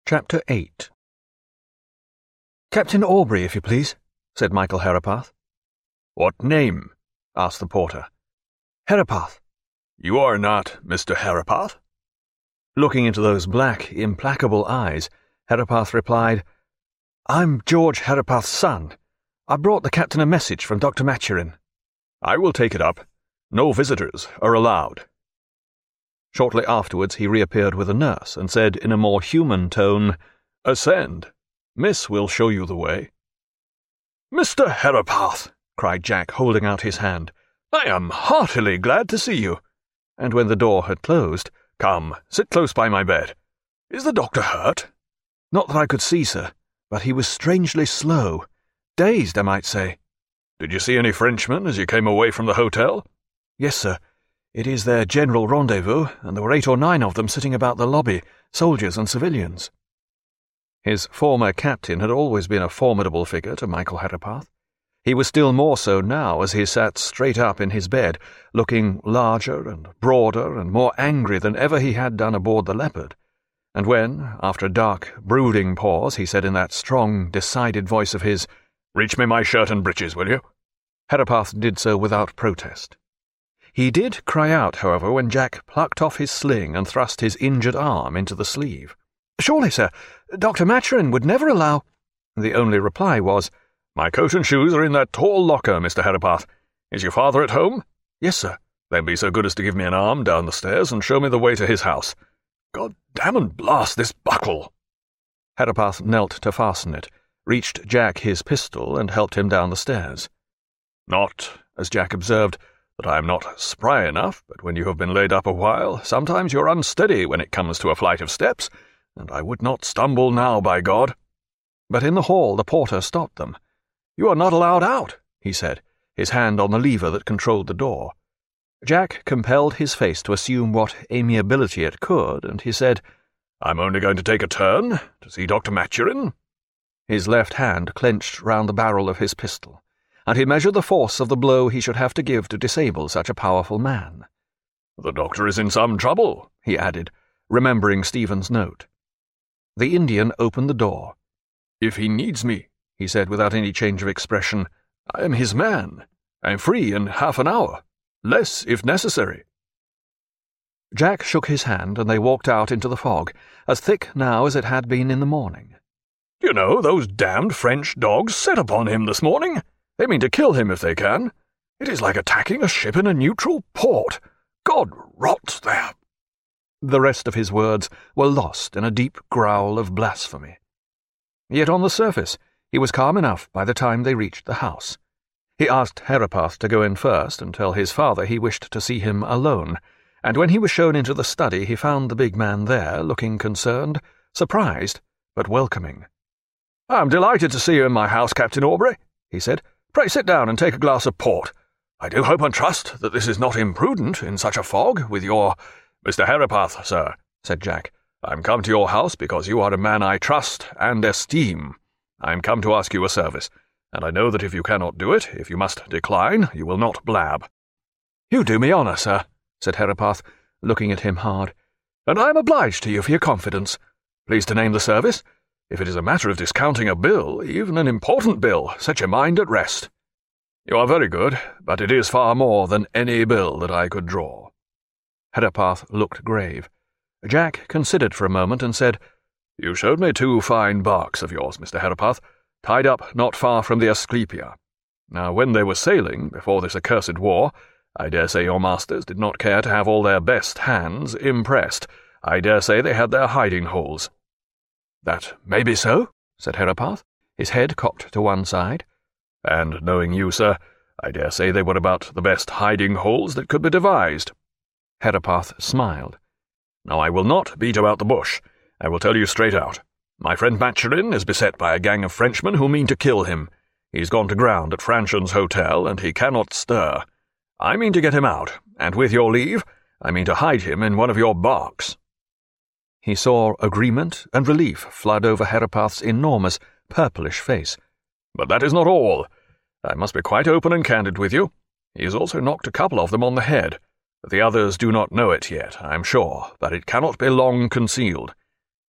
Chapter 8. "Captain Aubrey, if you please," said Michael Herapath. "What name?" asked the porter. "Herapath." "You are not Mr. Herapath?" Looking into those black, implacable eyes, Herapath replied, "I'm George Herapath's son. I brought the captain a message from Dr. Maturin." "I will take it up. No visitors are allowed." Shortly afterwards he reappeared with a nurse and said in a more human tone, "Ascend. Miss will show you the way." "Mr. Herapath," cried Jack, holding out his hand, "I am heartily glad to see you." And when the door had closed, "Come, sit close by my bed. Is the doctor hurt?" "Not that I could see, sir, but he was strangely slow. Dazed, I might say." "Did you see any Frenchmen as you came away from the hotel?" "Yes, sir. It is their general rendezvous, and there were 8 or 9 of them sitting about the lobby, soldiers and civilians." His former captain had always been a formidable figure to Michael Herapath. He was still more so now as he sat straight up in his bed, looking larger and broader and more angry than ever he had done aboard the Leopard. And when, after a dark, brooding pause, he said in that strong, decided voice of his, "Reach me my shirt and breeches, will you?" Herapath did so without protest. He did cry out, however, when Jack plucked off his sling and thrust his injured arm into the sleeve. "Surely, sir, Dr. Maturin would never allow—" The only reply was, "My coat and shoes are in that tall locker, Mr. Herapath. Is your father at home?" "Yes, sir." "Then be so good as to give me an arm down the stairs and show me the way to his house. God damn and blast this buckle!" Herapath knelt to fasten it, reached Jack his pistol, and helped him down the stairs. "Not," as Jack observed, "that I am not spry enough, but when you have been laid up a while, sometimes you're unsteady when it comes to a flight of steps, and I would not stumble now, by God." But in the hall the porter stopped them. "You are not allowed out," he said, his hand on the lever that controlled the door. Jack compelled his face to assume what amiability it could, and he said, "I'm only going to take a turn, to see Dr. Maturin." His left hand clenched round the barrel of his pistol, and he measured the force of the blow he should have to give to disable such a powerful man. "The doctor is in some trouble," he added, remembering Stephen's note. The Indian opened the door. "If he needs me," he said without any change of expression, "I am his man. I am free in half an hour. Less, if necessary." Jack shook his hand, and they walked out into the fog, as thick now as it had been in the morning. "Do you know, those damned French dogs set upon him this morning? They mean to kill him if they can. It is like attacking a ship in a neutral port. God rot there." The rest of his words were lost in a deep growl of blasphemy. Yet on the surface he was calm enough by the time they reached the house. He asked Herapath to go in first and tell his father he wished to see him alone, and when he was shown into the study he found the big man there, looking concerned, surprised, but welcoming. "I am delighted to see you in my house, Captain Aubrey," he said. "Pray sit down and take a glass of port. I do hope and trust that this is not imprudent in such a fog with your—" "Mr. Herapath, sir," said Jack. "I am come to your house because you are a man I trust and esteem. I am come to ask you a service, and I know that if you cannot do it, if you must decline, you will not blab." "You do me honour, sir," said Herapath, looking at him hard, "and I am obliged to you for your confidence. Please to name the service. If it is a matter of discounting a bill, even an important bill, set your mind at rest." "You are very good, but it is far more than any bill that I could draw." Herapath looked grave. Jack considered for a moment and said, "You showed me 2 fine barks of yours, Mr. Herapath, tied up not far from the Asclepia. Now, when they were sailing, before this accursed war, I dare say your masters did not care to have all their best hands impressed. I dare say they had their hiding holes." "That may be so," said Herapath, his head cocked to one side. "And knowing you, sir, I dare say they were about the best hiding holes that could be devised." Herapath smiled. "Now I will not beat about the bush. I will tell you straight out. My friend Maturin is beset by a gang of Frenchmen who mean to kill him. He's gone to ground at Franchan's hotel, and he cannot stir. I mean to get him out, and with your leave, I mean to hide him in one of your barks." He saw agreement and relief flood over Herapath's enormous, purplish face. "But that is not all. I must be quite open and candid with you. He has also knocked a couple of them on the head. The others do not know it yet, I am sure, but it cannot be long concealed.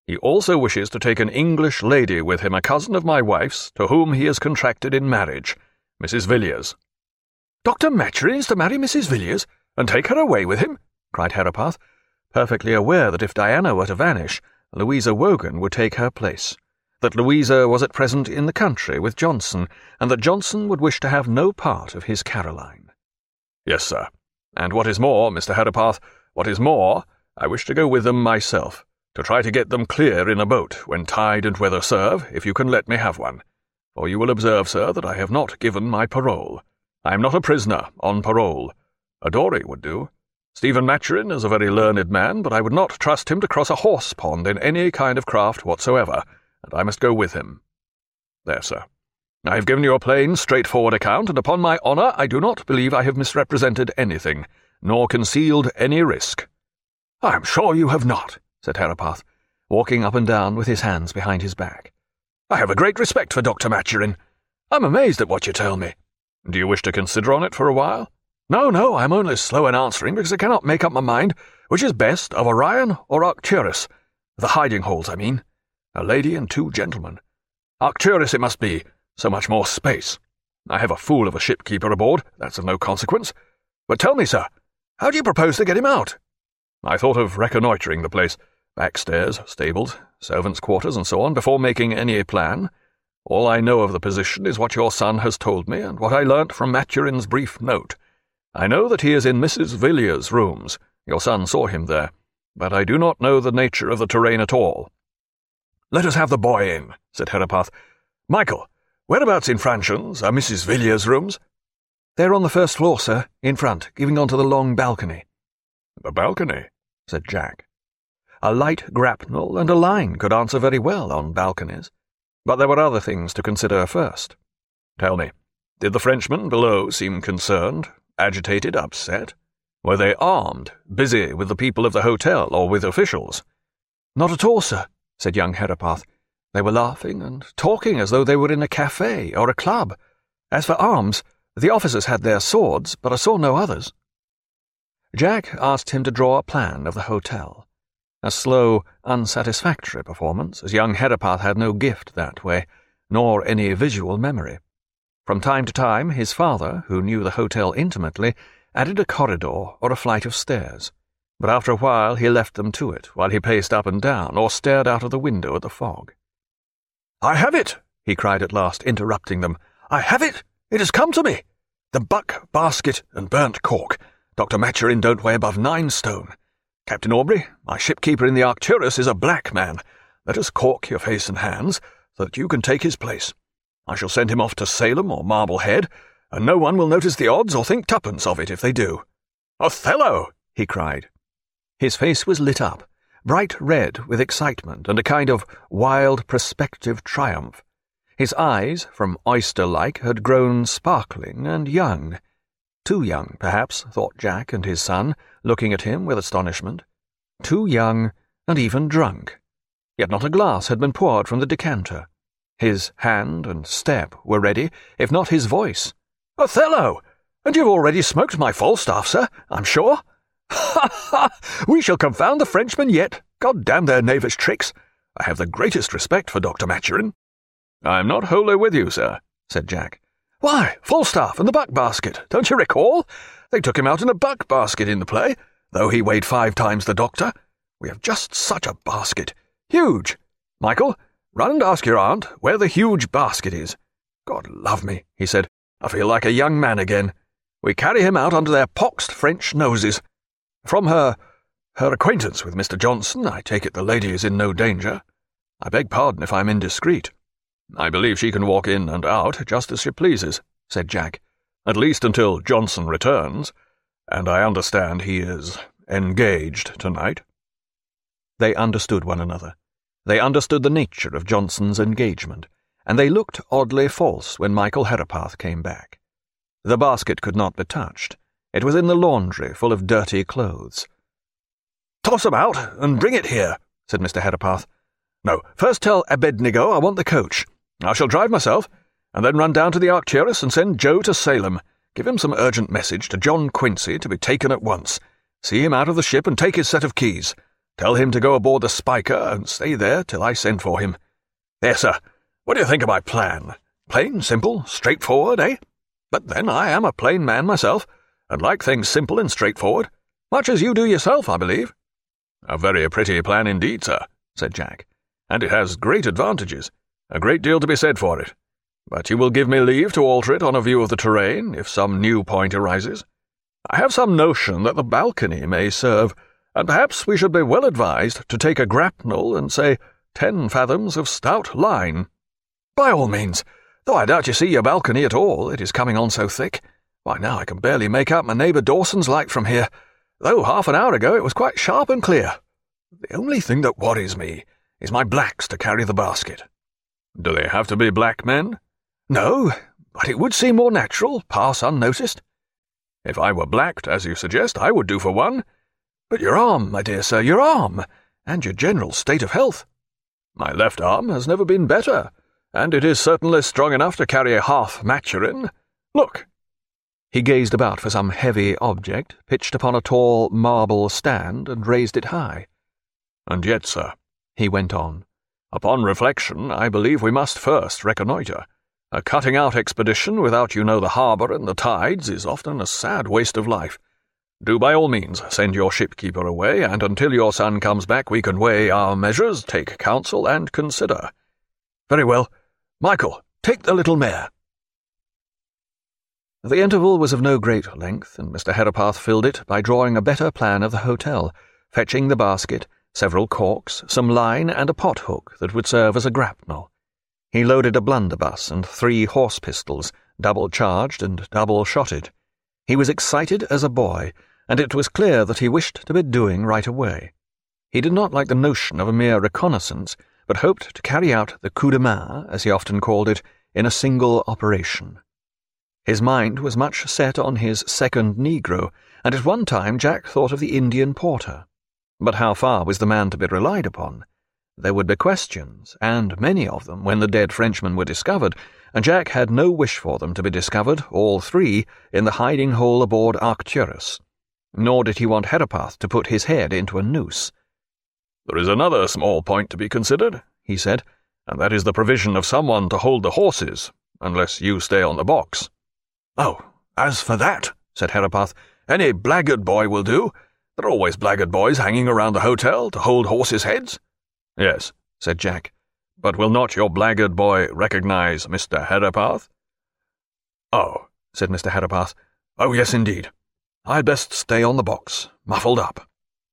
He also wishes to take an English lady with him, a cousin of my wife's, to whom he is contracted in marriage, Mrs. Villiers." "Dr. Maturin is to marry Mrs. Villiers, and take her away with him?" cried Herapath, perfectly aware that if Diana were to vanish, Louisa Wogan would take her place, that Louisa was at present in the country with Johnson, and that Johnson would wish to have no part of his Caroline. "Yes, sir. And what is more, Mr. Herapath, what is more, I wish to go with them myself, to try to get them clear in a boat, when tide and weather serve, if you can let me have one. For you will observe, sir, that I have not given my parole. I am not a prisoner on parole. A dory would do. Stephen Maturin is a very learned man, but I would not trust him to cross a horse pond in any kind of craft whatsoever, and I must go with him. There, sir. I have given you a plain, straightforward account, and upon my honour I do not believe I have misrepresented anything, nor concealed any risk." "I am sure you have not," said Herapath, walking up and down with his hands behind his back. "I have a great respect for Dr. Maturin. I'm amazed at what you tell me. Do you wish to consider on it for a while?" No, I am only slow in answering because I cannot make up my mind which is best, of Orion or Arcturus. The hiding-holes, I mean. A lady and 2 gentlemen. Arcturus it must be, so much more space. I have a fool of a shipkeeper aboard, that's of no consequence. But tell me, sir, how do you propose to get him out?" "I thought of reconnoitring the place, backstairs, stables, servants' quarters, and so on, before making any plan. All I know of the position is what your son has told me, and what I learnt from Maturin's brief note. I know that he is in Mrs. Villiers' rooms. Your son saw him there, but I do not know the nature of the terrain at all." "Let us have the boy in," said Herapath. "Michael, whereabouts in Franchons are Mrs. Villiers' rooms?" "They're on the first floor, sir, in front, giving on to the long balcony." "The balcony?" said Jack. A light grapnel and a line could answer very well on balconies, but there were other things to consider first. "Tell me, did the Frenchmen below seem concerned, agitated, upset? Were they armed, busy with the people of the hotel or with officials?" "Not at all, sir," said young Herapath. "They were laughing and talking as though they were in a café or a club. As for arms, the officers had their swords, but I saw no others." Jack asked him to draw a plan of the hotel. A slow, unsatisfactory performance, as young Herapath had no gift that way, nor any visual memory. From time to time his father, who knew the hotel intimately, added a corridor or a flight of stairs, but after a while he left them to it while he paced up and down or stared out of the window at the fog. "I have it!" he cried at last, interrupting them. "I have it! It has come to me! The buck, basket, and burnt cork. Dr. Maturin don't weigh above 9 stone. Captain Aubrey, my shipkeeper in the Arcturus is a black man. Let us cork your face and hands, so that you can take his place. I shall send him off to Salem or Marblehead, and no one will notice the odds or think 2pence of it if they do." "Othello!" he cried. His face was lit up, bright red with excitement and a kind of wild prospective triumph. His eyes, from oyster-like, had grown sparkling and young. Too young, perhaps, thought Jack and his son, looking at him with astonishment. Too young and even drunk. Yet not a glass had been poured from the decanter. His hand and step were ready, if not his voice. "Othello! And you've already smoked my Falstaff, sir, I'm sure? Ha, ha! We shall confound the Frenchmen yet. God damn their knavish tricks. I have the greatest respect for Dr. Maturin." "I'm not wholly with you, sir," said Jack. "Why, Falstaff and the buck-basket, don't you recall? They took him out in a buck-basket in the play, though he weighed 5 times the doctor. We have just such a basket. Huge. Michael, run and ask your aunt where the huge basket is. God love me," he said, "I feel like a young man again. We carry him out under their poxed French noses. From her acquaintance with Mr. Johnson, I take it the lady is in no danger. I beg pardon if I'm indiscreet." "I believe she can walk in and out just as she pleases," said Jack, "at least until Johnson returns, and I understand he is engaged tonight." They understood one another. They understood the nature of Johnson's engagement, and they looked oddly false when Michael Herapath came back. The basket could not be touched. It was in the laundry, full of dirty clothes. "Toss 'em out, and bring it here," said Mr. Herapath. "No, first tell Abednego I want the coach. I shall drive myself, and then run down to the Arcturus and send Joe to Salem. Give him some urgent message to John Quincy to be taken at once. See him out of the ship and take his set of keys. Tell him to go aboard the Spiker and stay there till I send for him. There, sir, what do you think of my plan? Plain, simple, straightforward, eh? But then I am a plain man myself, and like things simple and straightforward, much as you do yourself, I believe." "A very pretty plan indeed, sir," said Jack, "and it has great advantages, a great deal to be said for it. But you will give me leave to alter it on a view of the terrain, if some new point arises. I have some notion that the balcony may serve, and perhaps we should be well advised to take a grapnel and, say, 10 fathoms of stout line." "By all means, though I doubt you see your balcony at all, it is coming on so thick. Why, now I can barely make out my neighbour Dawson's light from here, though half an hour ago it was quite sharp and clear. The only thing that worries me is my blacks to carry the basket." "Do they have to be black men?" "No, but it would seem more natural, pass unnoticed." "If I were blacked, as you suggest, I would do for one. But your arm, my dear sir, your arm, and your general state of health." "My left arm has never been better, and it is certainly strong enough to carry a half Maturin. Look." He gazed about for some heavy object, pitched upon a tall marble stand, and raised it high. "And yet, sir," he went on, "upon reflection, I believe we must first reconnoitre. A cutting-out expedition without you know the harbour and the tides is often a sad waste of life. Do by all means send your shipkeeper away, and until your son comes back we can weigh our measures, take counsel, and consider. Very well. Michael, take the little mare." The interval was of no great length, and Mr. Herapath filled it by drawing a better plan of the hotel, fetching the basket, several corks, some line, and a pot-hook that would serve as a grapnel. He loaded a blunderbuss and 3 horse pistols, double-charged and double-shotted. He was excited as a boy, and it was clear that he wished to be doing right away. He did not like the notion of a mere reconnaissance, but hoped to carry out the coup de main, as he often called it, in a single operation. His mind was much set on his second negro, and at one time Jack thought of the Indian porter. But how far was the man to be relied upon? There would be questions, and many of them, when the dead Frenchmen were discovered, and Jack had no wish for them to be discovered, all 3, in the hiding-hole aboard Arcturus. Nor did he want Herapath to put his head into a noose. "There is another small point to be considered," he said, "and that is the provision of someone to hold the horses, unless you stay on the box." "Oh, as for that," said Herapath, "any blackguard boy will do. There are always blackguard boys hanging around the hotel to hold horses' heads." "Yes," said Jack, "but will not your blackguard boy recognize Mr. Herapath?" "Oh," said Mr. Herapath, "oh, yes, indeed. I'd best stay on the box, muffled up."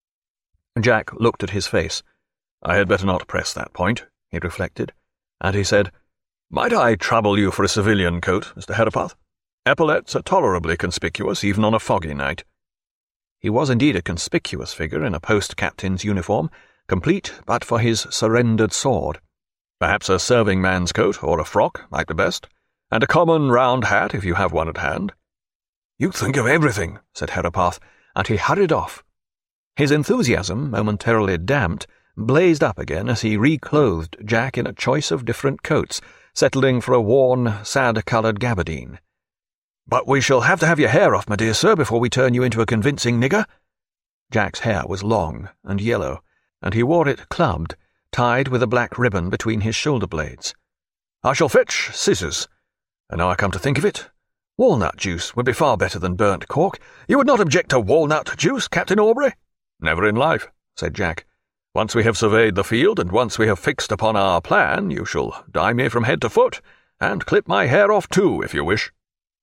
Jack looked at his face. I had better not press that point, he reflected, and he said, "Might I trouble you for a civilian coat, Mr. Herapath? Epaulets are tolerably conspicuous even on a foggy night." He was indeed a conspicuous figure in a post-captain's uniform, complete but for his surrendered sword. Perhaps a serving man's coat or a frock might be best, and a common round hat if you have one at hand. "You think of everything," said Herapath, and he hurried off. His enthusiasm, momentarily damped, blazed up again as he reclothed Jack in a choice of different coats, settling for a worn, sad-coloured gabardine. "But we shall have to have your hair off, my dear sir, before we turn you into a convincing nigger." Jack's hair was long and yellow, and he wore it clubbed, tied with a black ribbon between his shoulder-blades. "I shall fetch scissors. And now I come to think of it, walnut juice would be far better than burnt cork. You would not object to walnut juice, Captain Aubrey?" "Never in life," said Jack. "Once we have surveyed the field, and once we have fixed upon our plan, you shall dye me from head to foot, and clip my hair off too, if you wish."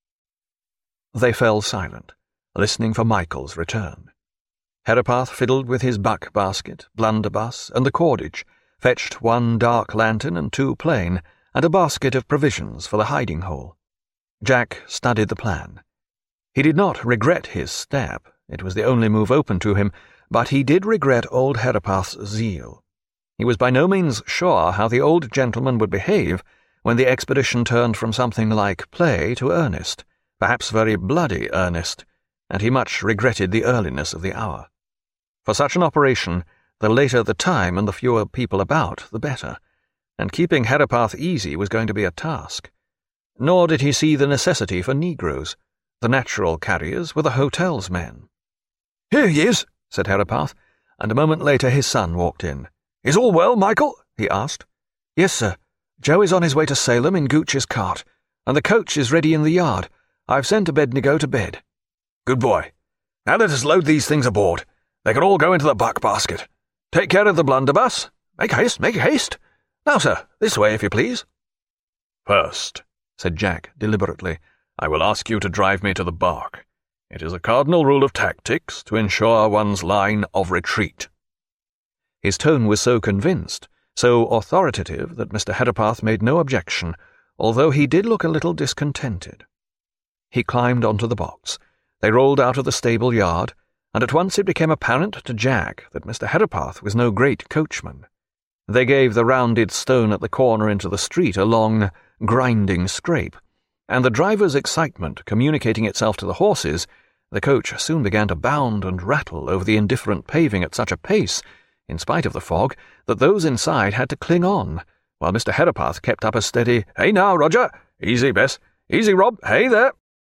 They fell silent, listening for Michael's return. Herapath fiddled with his buck-basket, blunderbuss, and the cordage, fetched 1 dark lantern and 2 plain, and a basket of provisions for the hiding-hole. Jack studied the plan. He did not regret his step, it was the only move open to him, but he did regret old Herapath's zeal. He was by no means sure how the old gentleman would behave when the expedition turned from something like play to earnest, perhaps very bloody earnest, and he much regretted the earliness of the hour. For such an operation, the later the time and the fewer people about, the better, and keeping Herapath easy was going to be a task. Nor did he see the necessity for negroes. The natural carriers were the hotel's men. "Here he is," said Herapath, and a moment later his son walked in. "Is all well, Michael?" he asked. "Yes, sir. Joe is on his way to Salem in Gooch's cart, and the coach is ready in the yard. I've sent Abednego to bed." "Good boy. Now let us load these things aboard. They can all go into the buck basket. Take care of the blunderbuss. Make haste, make haste. Now, sir, this way, if you please." "First," said Jack deliberately, "I will ask you to drive me to the bark. It is a cardinal rule of tactics to ensure one's line of retreat." His tone was so convinced, so authoritative, that Mr. Herepath made no objection, although he did look a little discontented. He climbed onto the box. They rolled out of the stable yard, and at once it became apparent to Jack that Mr. Herepath was no great coachman. They gave the rounded stone at the corner into the street a long, grinding scrape, and the driver's excitement communicating itself to the horses, the coach soon began to bound and rattle over the indifferent paving at such a pace, in spite of the fog, that those inside had to cling on, while Mr. Herepath kept up a steady, "Hey now, Roger! Easy, Bess! Easy, Rob! Hey there!"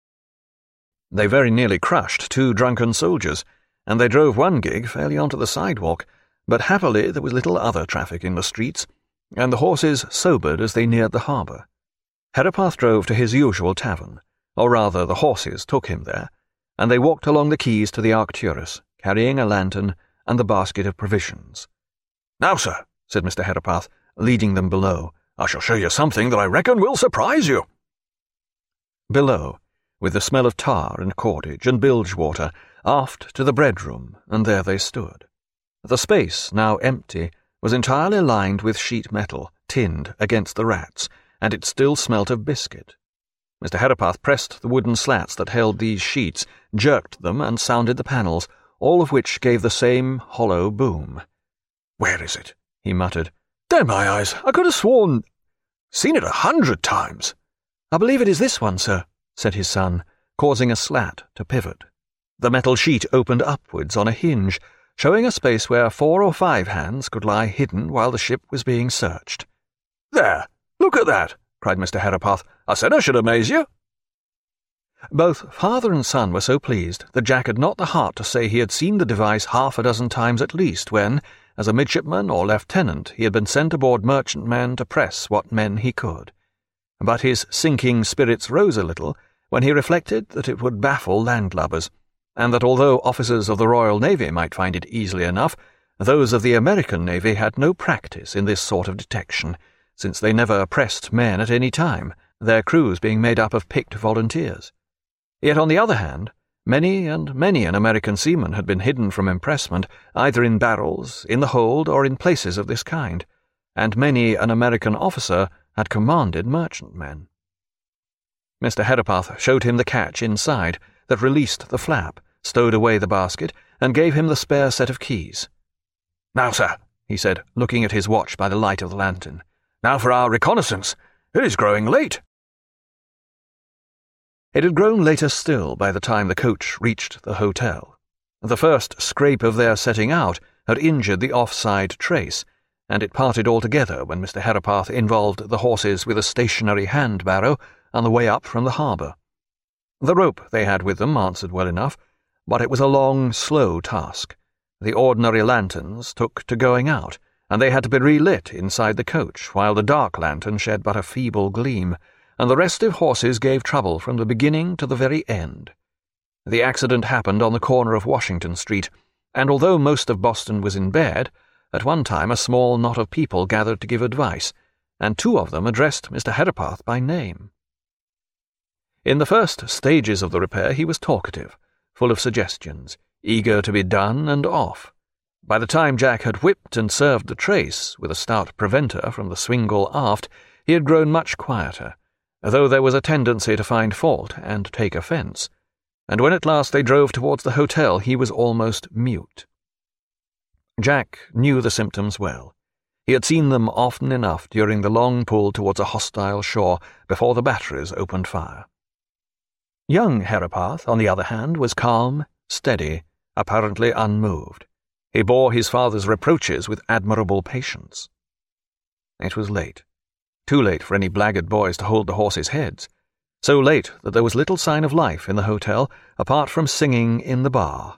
They very nearly crushed 2 drunken soldiers, and they drove one gig fairly onto the sidewalk, but happily there was little other traffic in the streets, and the horses sobered as they neared the harbour. Herepath drove to his usual tavern, or rather the horses took him there, and they walked along the quays to the Arcturus, carrying a lantern and the basket of provisions. "Now, sir," said Mr. Herepath, leading them below, "I shall show you something that I reckon will surprise you." Below, with the smell of tar and cordage and bilge water, aft to the bread room, and there they stood. The space, now empty, was entirely lined with sheet metal, tinned against the rats, and it still smelt of biscuit. Mr. Herepath pressed the wooden slats that held these sheets, jerked them, and sounded the panels, all of which gave the same hollow boom. "Where is it?" he muttered. "Damn my eyes, I could have seen it 100 times." "I believe it is this one, sir," said his son, causing a slat to pivot. The metal sheet opened upwards on a hinge, showing a space where 4 or 5 hands could lie hidden while the ship was being searched. "There! Look at that!" cried Mr. Herepath. "I said I should amaze you." Both father and son were so pleased that Jack had not the heart to say he had seen the device 6 times at least when, as a midshipman or lieutenant, he had been sent aboard merchantmen to press what men he could. But his sinking spirits rose a little when he reflected that it would baffle landlubbers, and that although officers of the Royal Navy might find it easily enough, those of the American Navy had no practice in this sort of detection, since they never pressed men at any time, their crews being made up of picked volunteers. Yet on the other hand, many and many an American seaman had been hidden from impressment, either in barrels, in the hold, or in places of this kind, and many an American officer had commanded merchantmen. Mr. Herepath showed him the catch inside that released the flap, stowed away the basket, and gave him the spare set of keys. "Now, sir," he said, looking at his watch by the light of the lantern, "now for our reconnaissance. It is growing late." It had grown later still by the time the coach reached the hotel. The first scrape of their setting out had injured the offside trace, and it parted altogether when Mr. Herepath involved the horses with a stationary hand-barrow on the way up from the harbour. The rope they had with them answered well enough, but it was a long, slow task. The ordinary lanterns took to going out, and they had to be relit inside the coach, while the dark lantern shed but a feeble gleam, and the restive horses gave trouble from the beginning to the very end. The accident happened on the corner of Washington Street, and although most of Boston was in bed, at one time a small knot of people gathered to give advice, and 2 of them addressed Mr. Herepath by name. In the first stages of the repair he was talkative, full of suggestions, eager to be done and off. By the time Jack had whipped and served the trace, with a stout preventer from the swingle aft, he had grown much quieter, though there was a tendency to find fault and take offence, and when at last they drove towards the hotel he was almost mute. Jack knew the symptoms well. He had seen them often enough during the long pull towards a hostile shore before the batteries opened fire. Young Herepath, on the other hand, was calm, steady, apparently unmoved. He bore his father's reproaches with admirable patience. It was late. Too late for any blackguard boys to hold the horses' heads. So late that there was little sign of life in the hotel, apart from singing in the bar.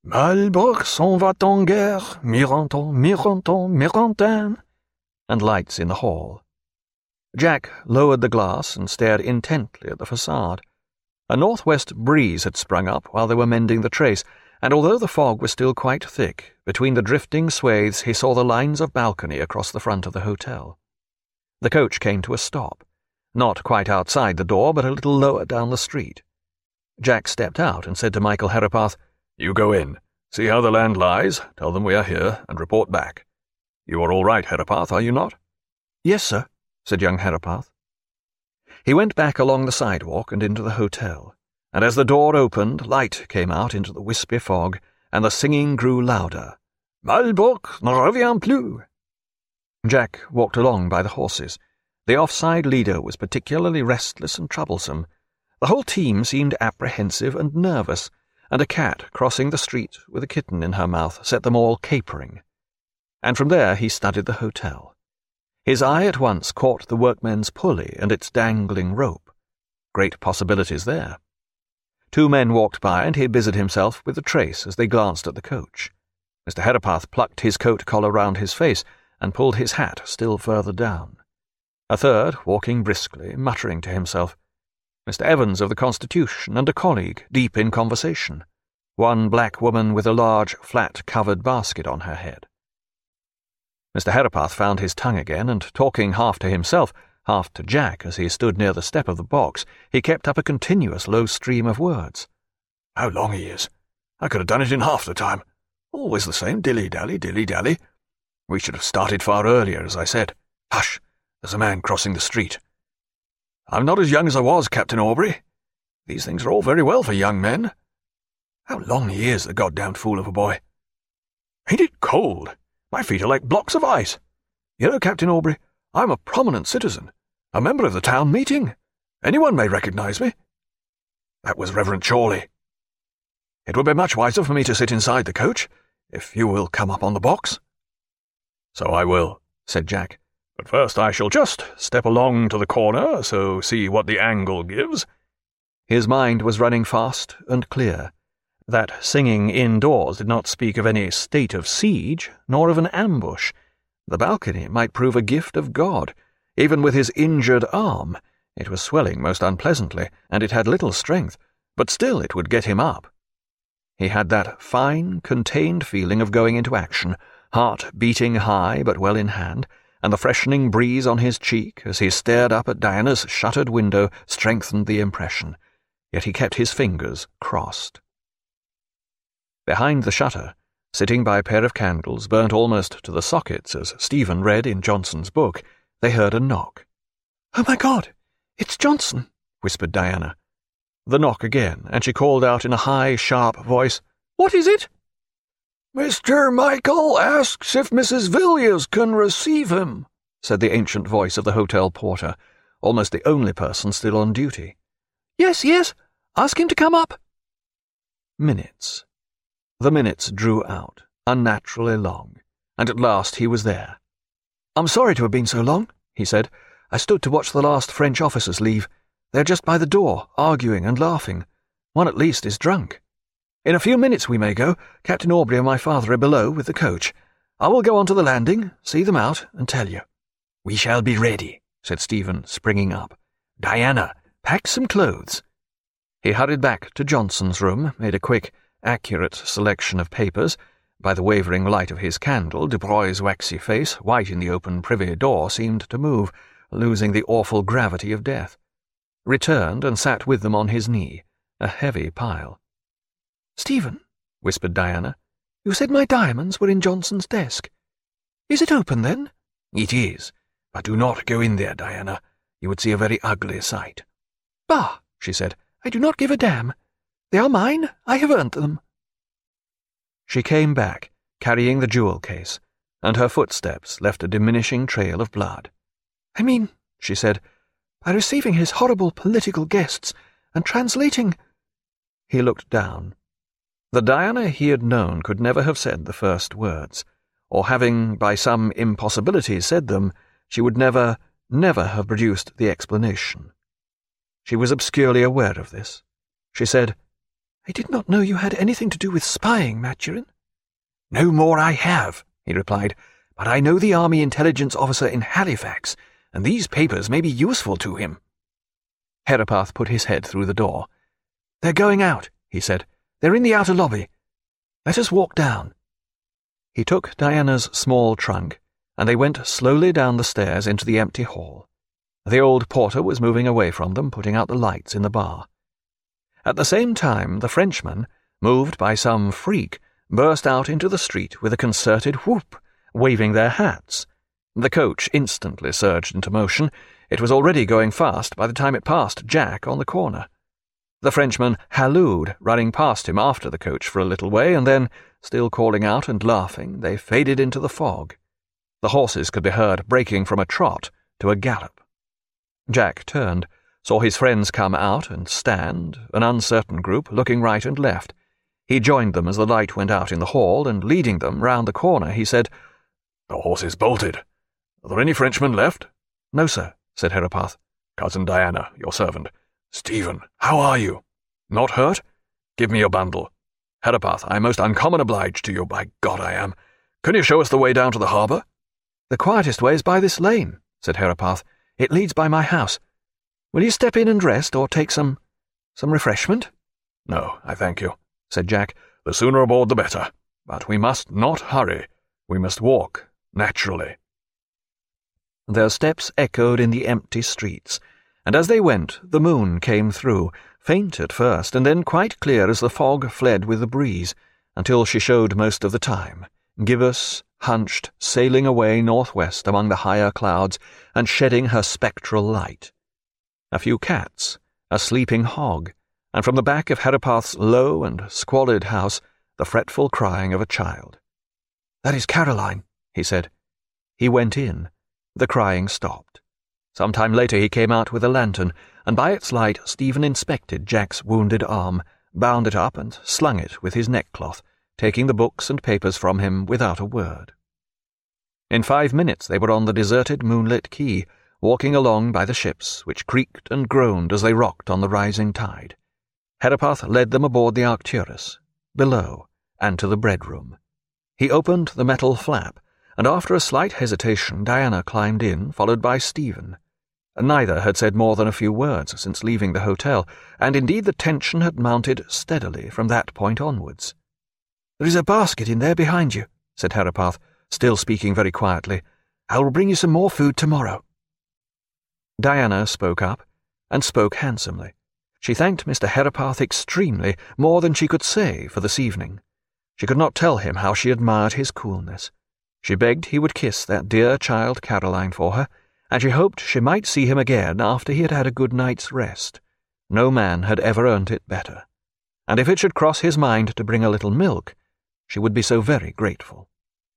Malbrook s'en va en guerre, Mironton, Mironton, Mirontin, and lights in the hall. Jack lowered the glass and stared intently at the facade. A northwest breeze had sprung up while they were mending the trace, and although the fog was still quite thick, between the drifting swathes he saw the lines of balcony across the front of the hotel. The coach came to a stop, not quite outside the door, but a little lower down the street. Jack stepped out and said to Michael Herapath, "You go in, see how the land lies, tell them we are here, and report back. You are all right, Herapath, are you not?" "Yes, sir," said young Herapath. He went back along the sidewalk and into the hotel, and as the door opened, light came out into the wispy fog, and the singing grew louder. "Malbrook ne revient plus." Jack walked along by the horses. The offside leader was particularly restless and troublesome. The whole team seemed apprehensive and nervous, and a cat crossing the street with a kitten in her mouth set them all capering. And from there he studied the hotel. His eye at once caught the workmen's pulley and its dangling rope. Great possibilities there. 2 men walked by, and he busied himself with the trace as they glanced at the coach. Mr. Herapath plucked his coat collar round his face and pulled his hat still further down. A third, walking briskly, muttering to himself. Mr. Evans of the Constitution and a colleague, deep in conversation. One black woman with a large, flat-covered basket on her head. Mr. Herapath found his tongue again, and talking half to himself, half to Jack as he stood near the step of the box, he kept up a continuous low stream of words. "How long he is! I could have done it in half the time. Always the same dilly-dally, dilly-dally. We should have started far earlier, as I said. Hush! There's a man crossing the street. I'm not as young as I was, Captain Aubrey. These things are all very well for young men. How long he is, the goddamned fool of a boy. Ain't it cold? My feet are like blocks of ice. You know, Captain Aubrey, I'm a prominent citizen, a member of the town meeting. Anyone may recognize me." That was Reverend Chorley. "It would be much wiser for me to sit inside the coach, if you will come up on the box." "So I will," said Jack. "But first I shall just step along to the corner, so see what the angle gives." His mind was running fast and clear. That singing indoors did not speak of any state of siege, nor of an ambush. The balcony might prove a gift of God. Even with his injured arm, it was swelling most unpleasantly, and it had little strength, but still it would get him up. He had that fine, contained feeling of going into action, heart beating high but well in hand, and the freshening breeze on his cheek as he stared up at Diana's shuttered window strengthened the impression, yet he kept his fingers crossed. Behind the shutter, sitting by a pair of candles burnt almost to the sockets as Stephen read in Johnson's book, they heard a knock. "Oh, my God! It's Johnson!" whispered Diana. The knock again, and she called out in a high, sharp voice, "What is it?" "Mr. Michael asks if Mrs. Villiers can receive him," said the ancient voice of the hotel porter, almost the only person still on duty. "Yes, yes, ask him to come up." Minutes. The minutes drew out, unnaturally long, and at last he was there. "I'm sorry to have been so long," he said. "I stood to watch the last French officers leave. They're just by the door, arguing and laughing. One at least is drunk. In a few minutes we may go. Captain Aubrey and my father are below with the coach. I will go on to the landing, see them out, and tell you." "We shall be ready," said Stephen, springing up. "Diana, pack some clothes." He hurried back to Johnson's room, made a quick, accurate selection of papers. By the wavering light of his candle, de Broy's waxy face, white in the open privy door, seemed to move, losing the awful gravity of death. Returned and sat with them on his knee, a heavy pile. "Stephen," whispered Diana, "you said my diamonds were in Johnson's desk. Is it open, then?" "It is. But do not go in there, Diana. You would see a very ugly sight." "Bah," she said, "I do not give a damn. They are mine. I have earned them." She came back, carrying the jewel case, and her footsteps left a diminishing trail of blood. "I mean," she said, "by receiving his horrible political guests and translating—" He looked down. The Diana he had known could never have said the first words, or having, by some impossibility, said them, she would never have produced the explanation. She was obscurely aware of this. She said, "I did not know you had anything to do with spying, Maturin." "No more I have," he replied, "but I know the Army Intelligence Officer in Halifax, and these papers may be useful to him." Herapath put his head through the door. "They're going out," he said. "They're in the outer lobby. Let us walk down." He took Diana's small trunk, and they went slowly down the stairs into the empty hall. The old porter was moving away from them, putting out the lights in the bar. At the same time, the Frenchmen, moved by some freak, burst out into the street with a concerted whoop, waving their hats. The coach instantly surged into motion. It was already going fast by the time it passed Jack on the corner. The Frenchman hallooed, running past him after the coach for a little way, and then, still calling out and laughing, they faded into the fog. The horses could be heard breaking from a trot to a gallop. Jack turned, saw his friends come out and stand, an uncertain group, looking right and left. He joined them as the light went out in the hall, and leading them round the corner, he said, "The horses bolted. Are there any Frenchmen left?" "No, sir," said Herapath. "Cousin Diana, your servant. Stephen, how are you? Not hurt? Give me your bundle. Herapath, I'm most uncommon obliged to you, by God I am. Can you show us the way down to the harbour?" "The quietest way is by this lane," said Herapath. "It leads by my house. Will you step in and rest, or take some refreshment?" "No, I thank you," said Jack. "The sooner aboard the better. But we must not hurry. We must walk naturally." Their steps echoed in the empty streets, and as they went, the moon came through, faint at first, and then quite clear as the fog fled with the breeze, until she showed most of the time, gibbous, hunched, sailing away northwest among the higher clouds, and shedding her spectral light. A few cats, a sleeping hog, and from the back of Herapath's low and squalid house, the fretful crying of a child. "That is Caroline," he said. He went in. The crying stopped. Some time later he came out with a lantern, and by its light Stephen inspected Jack's wounded arm, bound it up, and slung it with his neckcloth, taking the books and papers from him without a word. In 5 minutes they were on the deserted moonlit quay, walking along by the ships, which creaked and groaned as they rocked on the rising tide. Herapath led them aboard the Arcturus, below, and to the bread-room. He opened the metal flap, and after a slight hesitation Diana climbed in, followed by Stephen. Neither had said more than a few words since leaving the hotel, and indeed the tension had mounted steadily from that point onwards. "There is a basket in there behind you," said Herapath, still speaking very quietly. "I will bring you some more food tomorrow." Diana spoke up, and spoke handsomely. She thanked Mr. Herapath extremely, more than she could say for this evening. She could not tell him how she admired his coolness. She begged he would kiss that dear child Caroline for her, and she hoped she might see him again after he had had a good night's rest. No man had ever earned it better. And if it should cross his mind to bring a little milk, she would be so very grateful.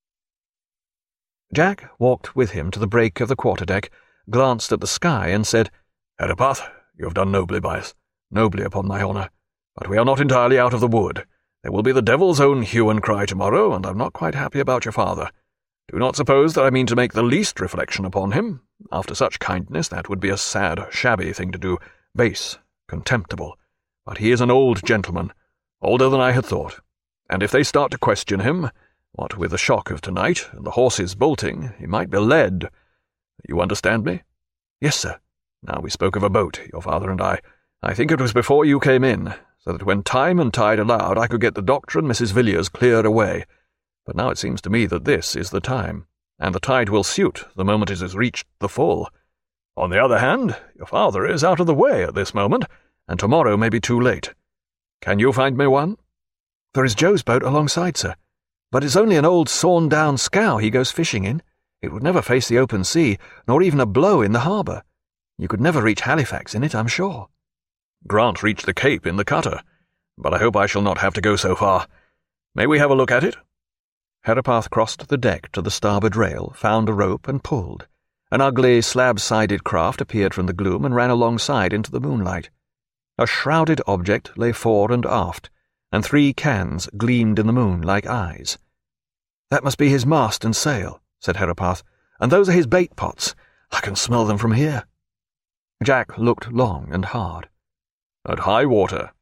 Jack walked with him to the break of the quarterdeck, glanced at the sky, and said, "Herapath, you have done nobly by us, nobly upon my honour. But we are not entirely out of the wood. There will be the devil's own hue and cry tomorrow, and I'm not quite happy about your father. Do not suppose that I mean to make the least reflection upon him. After such kindness, that would be a sad, shabby thing to do, base, contemptible. But he is an old gentleman, older than I had thought, and if they start to question him, what with the shock of tonight and the horses bolting, he might be led. You understand me?" "Yes, sir." "Now we spoke of a boat, your father and I. I think it was before you came in, so that when time and tide allowed I could get the doctor and Mrs. Villiers cleared away. But now it seems to me that this is the time, and the tide will suit the moment it has reached the full. On the other hand, your father is out of the way at this moment, and tomorrow may be too late. Can you find me one?" "There is Joe's boat alongside, sir. But it's only an old sawn-down scow he goes fishing in. It would never face the open sea, nor even a blow in the harbour. You could never reach Halifax in it, I'm sure." "Grant reached the Cape in the cutter, but I hope I shall not have to go so far. May we have a look at it?" Herapath crossed the deck to the starboard rail, found a rope, and pulled. An ugly, slab-sided craft appeared from the gloom and ran alongside into the moonlight. A shrouded object lay fore and aft, and 3 cans gleamed in the moon like eyes. "That must be his mast and sail," said Herapath, "and those are his bait pots. I can smell them from here." Jack looked long and hard. "At high water,"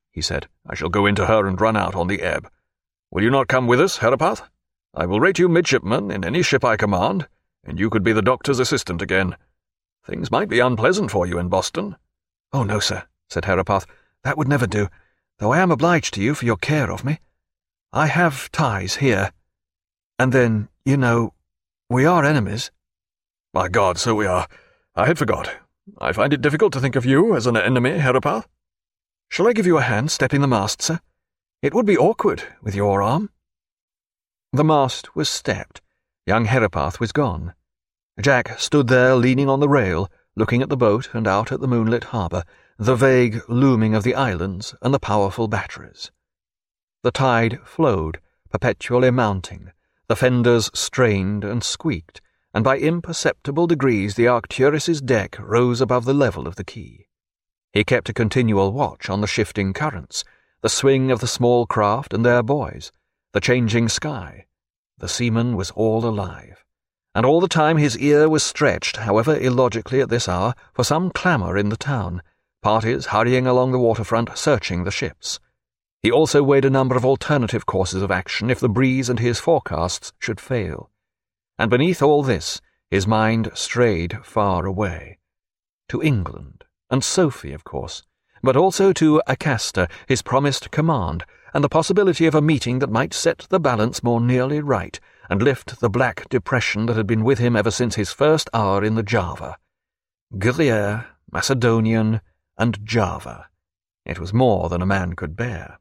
he said. "I shall go into her and run out on the ebb. Will you not come with us, Herapath? I will rate you midshipman in any ship I command, and you could be the doctor's assistant again. Things might be unpleasant for you in Boston." "Oh, no, sir," said Herapath. "That would never do, though I am obliged to you for your care of me. I have ties here. And then, you know, we are enemies." "My God, so we are. I had forgot. I find it difficult to think of you as an enemy, Herapath." "Shall I give you a hand stepping the mast, sir? It would be awkward with your arm." The mast was stepped. Young Herapath was gone. Jack stood there leaning on the rail, looking at the boat and out at the moonlit harbour, the vague looming of the islands and the powerful batteries. The tide flowed, perpetually mounting. The fenders strained and squeaked, and by imperceptible degrees the Arcturus's deck rose above the level of the quay. He kept a continual watch on the shifting currents, the swing of the small craft and their boys, the changing sky. The seaman was all alive, and all the time his ear was stretched, however illogically at this hour, for some clamour in the town, parties hurrying along the waterfront searching the ships. He also weighed a number of alternative courses of action if the breeze and his forecasts should fail. And beneath all this, his mind strayed far away. To England, and Sophie, of course, but also to Acasta, his promised command, and the possibility of a meeting that might set the balance more nearly right and lift the black depression that had been with him ever since his first hour in the Java. Guerriere, Macedonian, and Java. It was more than a man could bear.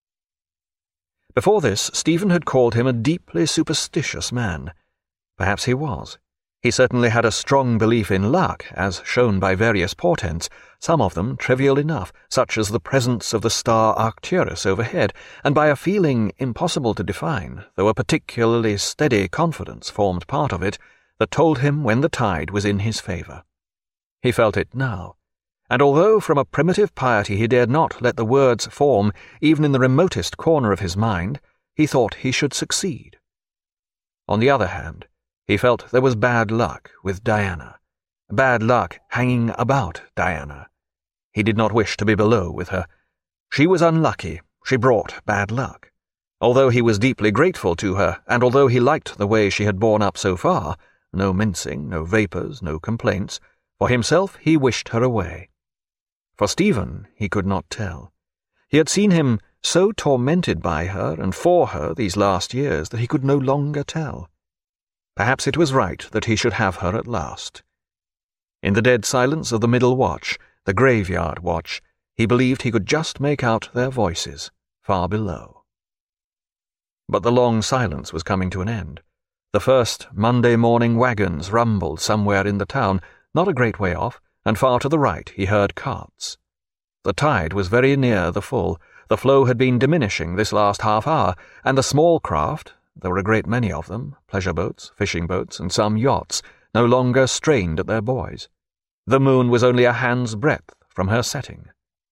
Before this, Stephen had called him a deeply superstitious man. Perhaps he was. He certainly had a strong belief in luck, as shown by various portents, some of them trivial enough, such as the presence of the star Arcturus overhead, and by a feeling impossible to define, though a particularly steady confidence formed part of it, that told him when the tide was in his favour. He felt it now, and although from a primitive piety he dared not let the words form even in the remotest corner of his mind, he thought he should succeed. On the other hand, he felt there was bad luck with Diana, bad luck hanging about Diana. He did not wish to be below with her. She was unlucky, she brought bad luck. Although he was deeply grateful to her, and although he liked the way she had borne up so far, no mincing, no vapours, no complaints, for himself he wished her away. For Stephen he could not tell. He had seen him so tormented by her and for her these last years that he could no longer tell. Perhaps it was right that he should have her at last. In the dead silence of the middle watch, the graveyard watch, he believed he could just make out their voices, far below. But the long silence was coming to an end. The first Monday morning wagons rumbled somewhere in the town, not a great way off, and far to the right he heard carts. The tide was very near the full. The flow had been diminishing this last half-hour, and the small craft, there were a great many of them, pleasure boats, fishing boats, and some yachts, no longer strained at their buoys. The moon was only a hand's breadth from her setting.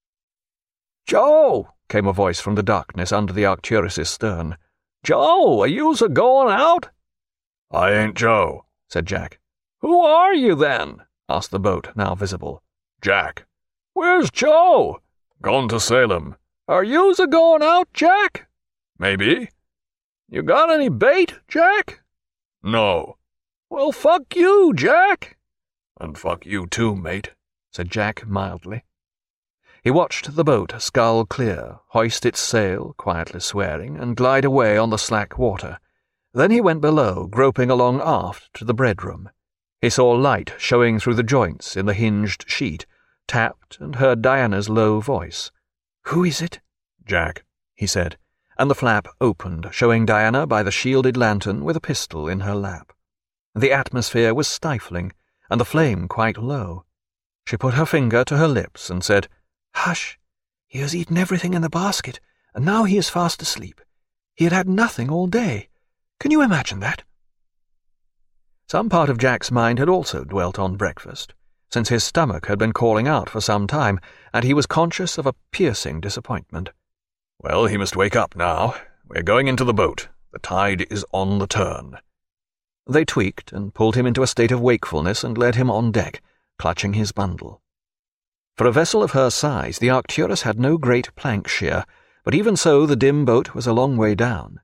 "Joe!" came a voice from the darkness under the Arcturus's stern. "Joe, are yous a-going out?" "I ain't Joe," said Jack. "Who are you, then?" asked the boat, now visible. "Jack." "Where's Joe?" "Gone to Salem." "Are yous a-going out, Jack?" "Maybe." "You got any bait, Jack?" "No." "Well, fuck you, Jack." "And fuck you too, mate," said Jack mildly. He watched the boat scull clear, hoist its sail, quietly swearing, and glide away on the slack water. Then he went below, groping along aft to the bread-room. He saw light showing through the joints in the hinged sheet, tapped, and heard Diana's low voice. "Who is it?" "Jack," he said, and the flap opened, showing Diana by the shielded lantern with a pistol in her lap. The atmosphere was stifling, and the flame quite low. She put her finger to her lips and said, "Hush! He has eaten everything in the basket, and now he is fast asleep. He had had nothing all day. Can you imagine that?" Some part of Jack's mind had also dwelt on breakfast, since his stomach had been calling out for some time, and he was conscious of a piercing disappointment. "Well, he must wake up now. We're going into the boat. The tide is on the turn." They tweaked and pulled him into a state of wakefulness and led him on deck, clutching his bundle. For a vessel of her size, the Arcturus had no great plank shear, but even so the dim boat was a long way down.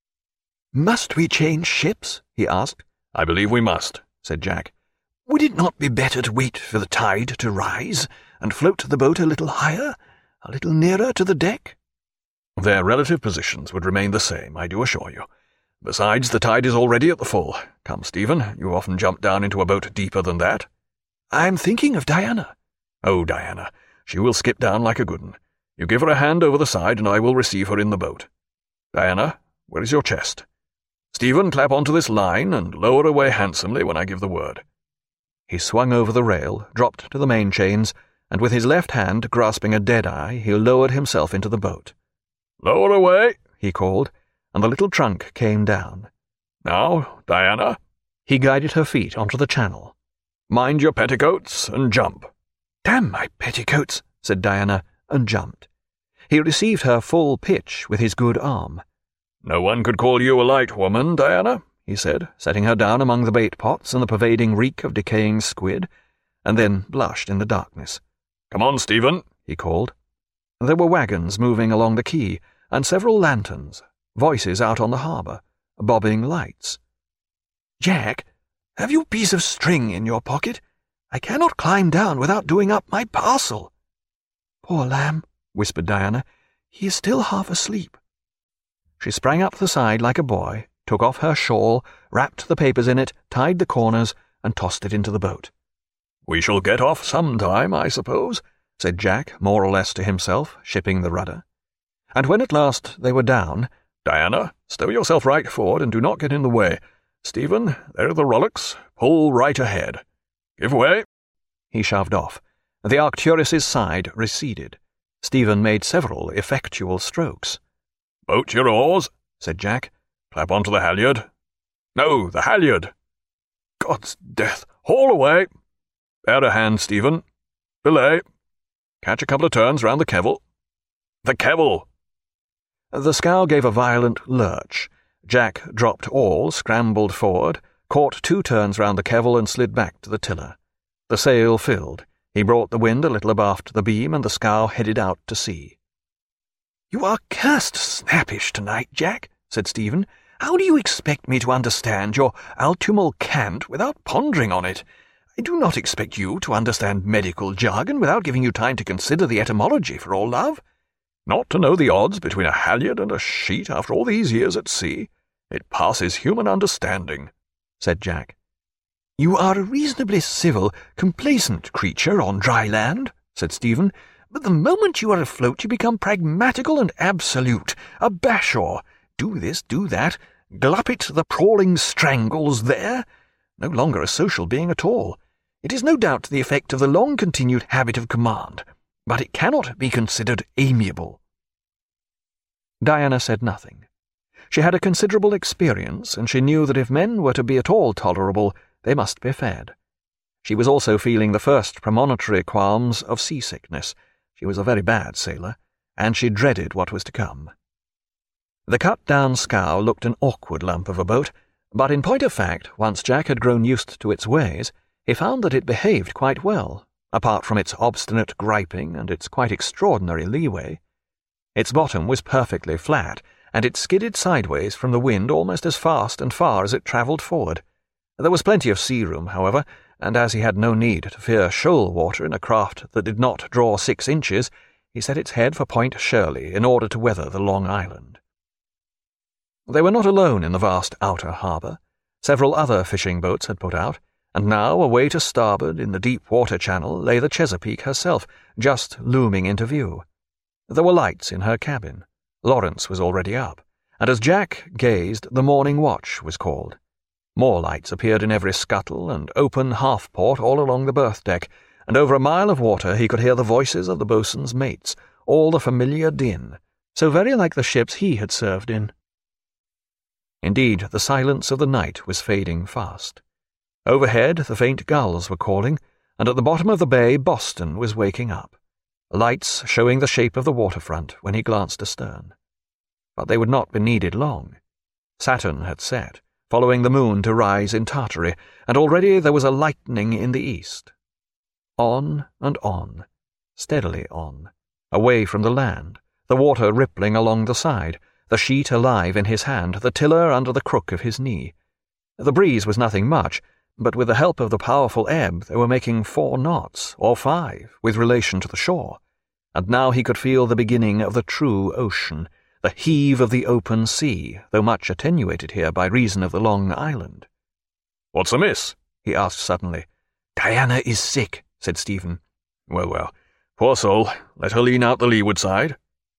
"Must we change ships?" he asked. "I believe we must," said Jack. "Would it not be better to wait for the tide to rise, and float the boat a little higher, a little nearer to the deck?" "Their relative positions would remain the same, I do assure you. Besides, the tide is already at the full. Come, Stephen, you often jump down into a boat deeper than that." "I'm thinking of Diana." "Oh, Diana. She will skip down like a good 'un. You give her a hand over the side, and I will receive her in the boat. Diana, where is your chest? Stephen, clap onto this line, and lower away handsomely when I give the word." He swung over the rail, dropped to the main chains, and with his left hand grasping a dead-eye, he lowered himself into the boat. "Lower away," he called, and the little trunk came down. "Now, Diana." He guided her feet onto the channel. "Mind your petticoats, and jump." "Damn my petticoats," said Diana, and jumped. He received her full pitch with his good arm. "No one could call you a light woman, Diana," he said, setting her down among the bait-pots and the pervading reek of decaying squid, and then blushed in the darkness. "Come on, Stephen," he called. There were wagons moving along the quay, and several lanterns, voices out on the harbour, bobbing lights. "Jack, have you a piece of string in your pocket? I cannot climb down without doing up my parcel." "Poor lamb," whispered Diana. "He is still half asleep." She sprang up the side like a boy, took off her shawl, wrapped the papers in it, tied the corners, and tossed it into the boat. "We shall get off some time, I suppose," said Jack, more or less to himself, shipping the rudder. And when at last they were down, "Diana, stow yourself right forward and do not get in the way. Stephen, there are the rowlocks. Pull right ahead. Give way." He shoved off. The Arcturus's side receded. Stephen made several effectual strokes. "Boat your oars," said Jack. "Clap onto the halyard. No, the halyard. God's death! Haul away. Bear a hand, Stephen. Belay. Catch a couple of turns round the kevel. The kevel!" The scow gave a violent lurch. Jack dropped all, scrambled forward, caught 2 turns round the kevel and slid back to the tiller. The sail filled. He brought the wind a little abaft the beam, and the scow headed out to sea. "You are cursed snappish tonight, Jack," said Stephen. "How do you expect me to understand your altumal cant without pondering on it? I do not expect you to understand medical jargon without giving you time to consider the etymology, for all love." "Not to know the odds between a halyard and a sheet after all these years at sea? It passes human understanding," said Jack. "You are a reasonably civil, complacent creature on dry land," said Stephen, "but the moment you are afloat you become pragmatical and absolute, a bashaw. Do this, do that, glup it the prawling strangles there. No longer a social being at all. It is no doubt the effect of the long-continued habit of command, but it cannot be considered amiable." Diana said nothing. She had a considerable experience, and she knew that if men were to be at all tolerable, they must be fed. She was also feeling the first premonitory qualms of seasickness. She was a very bad sailor, and she dreaded what was to come. The cut-down scow looked an awkward lump of a boat, but in point of fact, once Jack had grown used to its ways, he found that it behaved quite well, apart from its obstinate griping and its quite extraordinary leeway. Its bottom was perfectly flat, and it skidded sideways from the wind almost as fast and far as it travelled forward. There was plenty of sea room, however, and as he had no need to fear shoal water in a craft that did not draw 6 inches, he set its head for Point Shirley in order to weather the Long Island. They were not alone in the vast outer harbour. Several other fishing boats had put out, and now, away to starboard in the deep water channel, lay the Chesapeake herself, just looming into view. There were lights in her cabin. Lawrence was already up, and as Jack gazed, the morning watch was called. More lights appeared in every scuttle and open half-port all along the berth-deck, and over a mile of water he could hear the voices of the boatswain's mates, all the familiar din, so very like the ships he had served in. Indeed, the silence of the night was fading fast. Overhead the faint gulls were calling, and at the bottom of the bay Boston was waking up, lights showing the shape of the waterfront when he glanced astern. But they would not be needed long. Saturn had set, following the moon to rise in Tartary, and already there was a lightening in the east. On and on. steadily on, away from the land, the water rippling along the side, the sheet alive in his hand, the tiller under the crook of his knee. The breeze was nothing much, but with the help of the powerful ebb they were making 4 knots, or 5, with relation to the shore, and now he could feel the beginning of the true ocean, the heave of the open sea, though much attenuated here by reason of the long island. "What's amiss?" he asked suddenly. "Diana is sick," said Stephen. Well, poor soul, let her lean out the leeward side."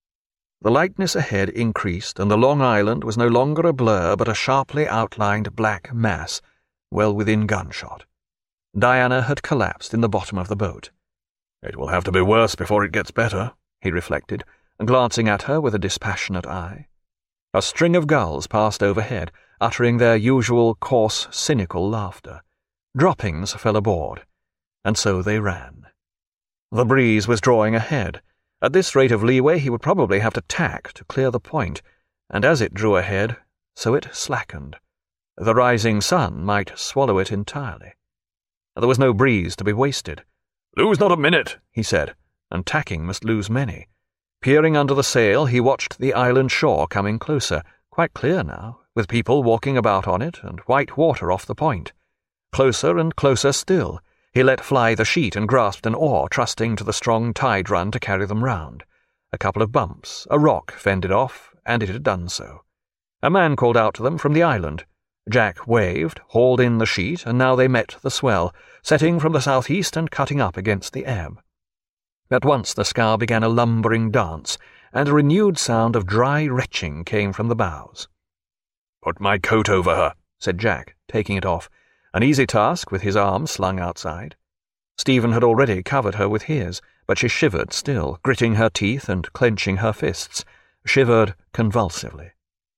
The lightness ahead increased, and the long island was no longer a blur but a sharply outlined black mass, well within gunshot. Diana had collapsed in the bottom of the boat. "It will have to be worse before it gets better," he reflected, glancing at her with a dispassionate eye. A string of gulls passed overhead, uttering their usual coarse, cynical laughter. Droppings fell aboard, and so they ran. The breeze was drawing ahead. At this rate of leeway he would probably have to tack to clear the point, and as it drew ahead, so it slackened. The rising sun might swallow it entirely. There was no breeze to be wasted. "Lose not a minute," he said, and tacking must lose many. Peering under the sail, he watched the island shore coming closer, quite clear now, with people walking about on it and white water off the point. Closer and closer still. He let fly the sheet and grasped an oar, trusting to the strong tide run to carry them round. A couple of bumps, a rock fended off, and it had done so. A man called out to them from the island. Jack waved, hauled in the sheet, and now they met the swell, setting from the southeast and cutting up against the ebb. At once the scow began a lumbering dance, and a renewed sound of dry retching came from the bows. "Put my coat over her," said Jack, taking it off, an easy task with his arm slung outside. Stephen had already covered her with his, but she shivered still, gritting her teeth and clenching her fists, shivered convulsively.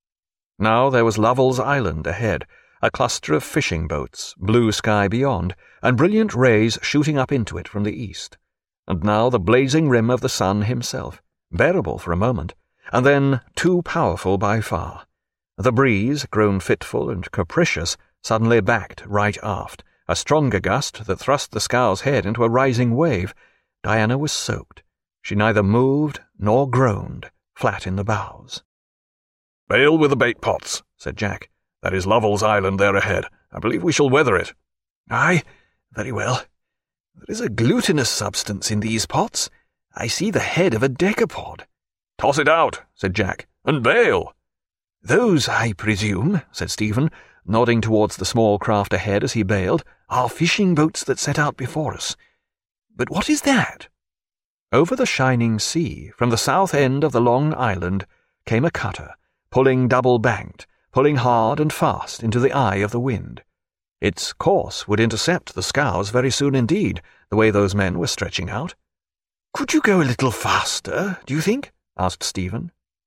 Now there was Lovell's Island ahead, a cluster of fishing boats, blue sky beyond, and brilliant rays shooting up into it from the east. And now the blazing rim of the sun himself, bearable for a moment, and then too powerful by far. The breeze, grown fitful and capricious, suddenly backed right aft, a stronger gust that thrust the scow's head into a rising wave. Diana was soaked. She neither moved nor groaned, flat in the bows. "Bail with the bait pots," said Jack. "That is Lovell's Island there ahead. I believe we shall weather it." "Aye, very well. There is a glutinous substance in these pots. I see the head of a decapod." "Toss it out," said Jack, "and bail." "Those, I presume," said Stephen, nodding towards the small craft ahead as he bailed, "are fishing boats that set out before us. But what is that?" Over the shining sea, from the south end of the long island, came a cutter, pulling double-banked, pulling hard and fast into the eye of the wind. Its course would intercept the scows very soon indeed, the way those men were stretching out. "Could you go a little faster, do you think?" asked Stephen.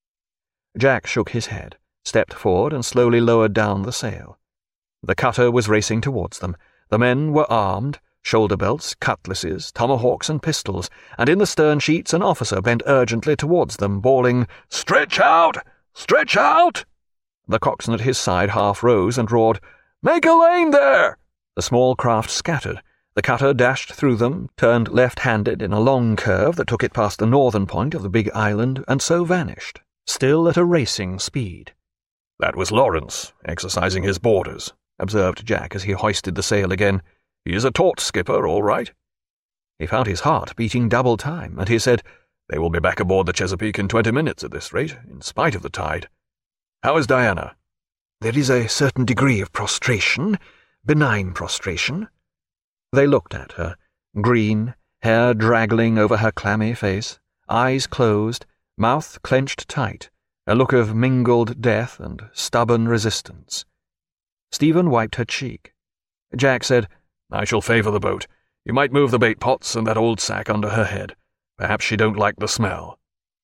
Jack shook his head, stepped forward and slowly lowered down the sail. The cutter was racing towards them. The men were armed, shoulder belts, cutlasses, tomahawks and pistols, and in the stern sheets an officer bent urgently towards them, bawling, "Stretch out! Stretch out!" The coxswain at his side half rose and roared, "Make a lane there!" The small craft scattered. The cutter dashed through them, turned left-handed in a long curve that took it past the northern point of the big island, and so vanished, still at a racing speed. "That was Lawrence, exercising his borders," observed Jack as he hoisted the sail again. "He is a taut skipper, all right." He found his heart beating double time, and he said, "They will be back aboard the Chesapeake in 20 minutes at this rate, in spite of the tide. How is Diana?" "There is a certain degree of prostration, benign prostration." They looked at her, green, hair draggling over her clammy face, eyes closed, mouth clenched tight, a look of mingled death and stubborn resistance. Stephen wiped her cheek. Jack said, "I shall favour the boat. You might move the bait pots and that old sack under her head. Perhaps she don't like the smell."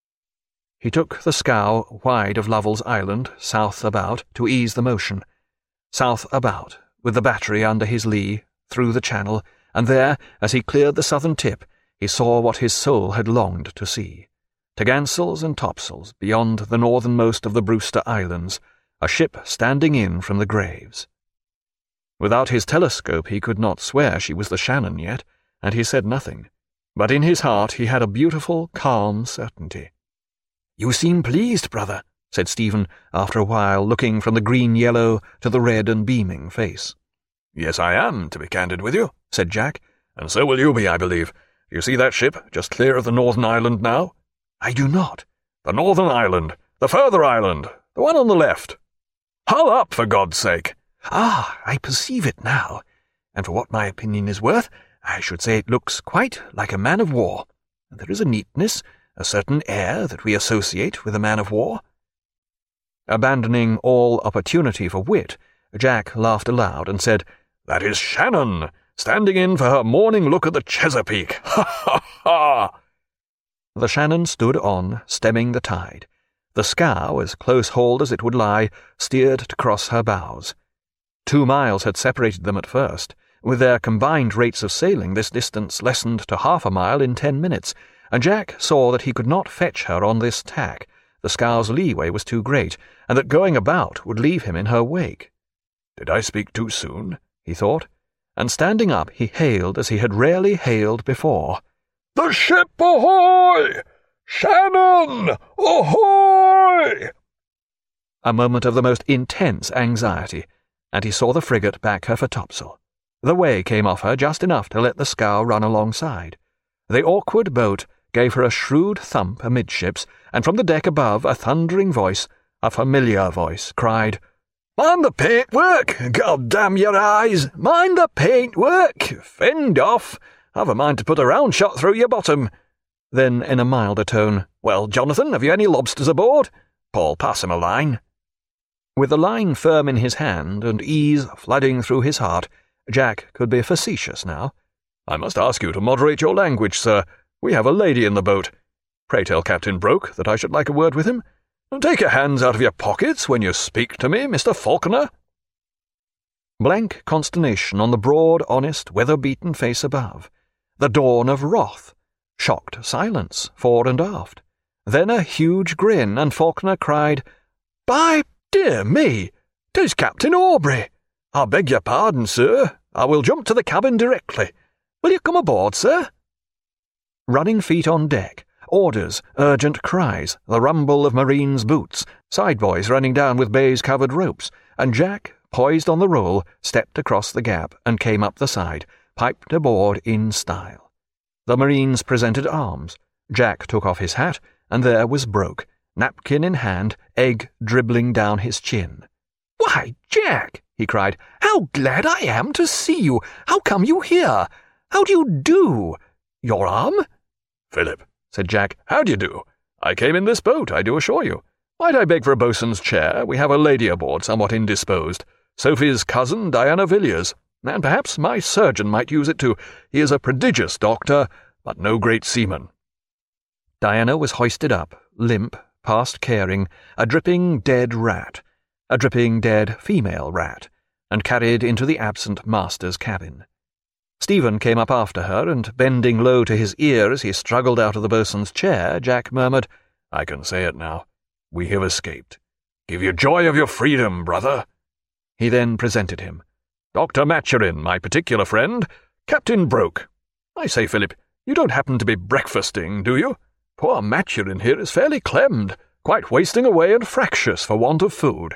He took the scow wide of Lovell's Island, south about, to ease the motion. South about, with the battery under his lee, through the channel, and there, as he cleared the southern tip, he saw what his soul had longed to see. To'gantsails and topsails, beyond the northernmost of the Brewster Islands, a ship standing in from the Graves. Without his telescope he could not swear she was the Shannon yet, and he said nothing. But in his heart he had a beautiful, calm certainty. "You seem pleased, brother," said Stephen, after a while, looking from the green-yellow to the red and beaming face. "Yes, I am, to be candid with you," said Jack, "and so will you be, I believe. Do you see that ship, just clear of the Northern Island now?" "I do not." "The Northern Island, the further island, the one on the left. Hull up, for God's sake!" "Ah, I perceive it now, and for what my opinion is worth, I should say it looks quite like a man-of-war. There is a neatness, a certain air that we associate with a man-of-war." Abandoning all opportunity for wit, Jack laughed aloud and said, "That is Shannon, standing in for her morning look at the Chesapeake. Ha, ha, ha!" The Shannon stood on, stemming the tide. The scow, as close-hauled as it would lie, steered to cross her bows. 2 miles had separated them at first. With their combined rates of sailing, this distance lessened to half a mile in 10 minutes, and Jack saw that he could not fetch her on this tack. The scow's leeway was too great, and that going about would leave him in her wake. "Did I speak too soon?" he thought, and standing up he hailed as he had rarely hailed before. "The ship ahoy! Shannon ahoy!" A moment of the most intense anxiety, and he saw the frigate back her foretopsail. The way came off her just enough to let the scow run alongside. The awkward boat gave her a shrewd thump amidships, and from the deck above a thundering voice, a familiar voice, cried, "Mind the paintwork! God damn your eyes! Mind the paintwork! Fend off! I've a mind to put a round shot through your bottom." Then, in a milder tone, "Well, Jonathan, have you any lobsters aboard? Paul, pass him a line." With the line firm in his hand and ease flooding through his heart, Jack could be facetious now. "I must ask you to moderate your language, sir. We have a lady in the boat. Pray tell Captain Broke that I should like a word with him. And take your hands out of your pockets when you speak to me, Mr. Falconer." Blank consternation on the broad, honest, weather-beaten face above. The dawn of wrath. Shocked silence, fore and aft. Then a huge grin, and Falconer cried, "By dear me, 'tis Captain Aubrey! I beg your pardon, sir. I will jump to the cabin directly. Will you come aboard, sir?" Running feet on deck, orders, urgent cries, the rumble of marines' boots, sideboys running down with baize-covered ropes, and Jack, poised on the roll, stepped across the gap and came up the side, piped aboard in style. The marines presented arms. Jack took off his hat, and there was Broke, napkin in hand, egg dribbling down his chin. "Why, Jack," he cried, "how glad I am to see you! How come you here? How do you do? Your arm?" "Philip," said Jack, "how do you do? I came in this boat, I do assure you. Might I beg for a boatswain's chair? We have a lady aboard somewhat indisposed. Sophie's cousin, Diana Villiers, and perhaps my surgeon might use it too. He is a prodigious doctor, but no great seaman." Diana was hoisted up, limp, past caring, a dripping dead rat, a dripping dead female rat, and carried into the absent master's cabin. Stephen came up after her, and bending low to his ear as he struggled out of the boatswain's chair, Jack murmured, "I can say it now. We have escaped. Give you joy of your freedom, brother." He then presented him. "Dr. Maturin, my particular friend, Captain Broke. I say, Philip, you don't happen to be breakfasting, do you? Poor Maturin here is fairly clemmed, quite wasting away and fractious for want of food."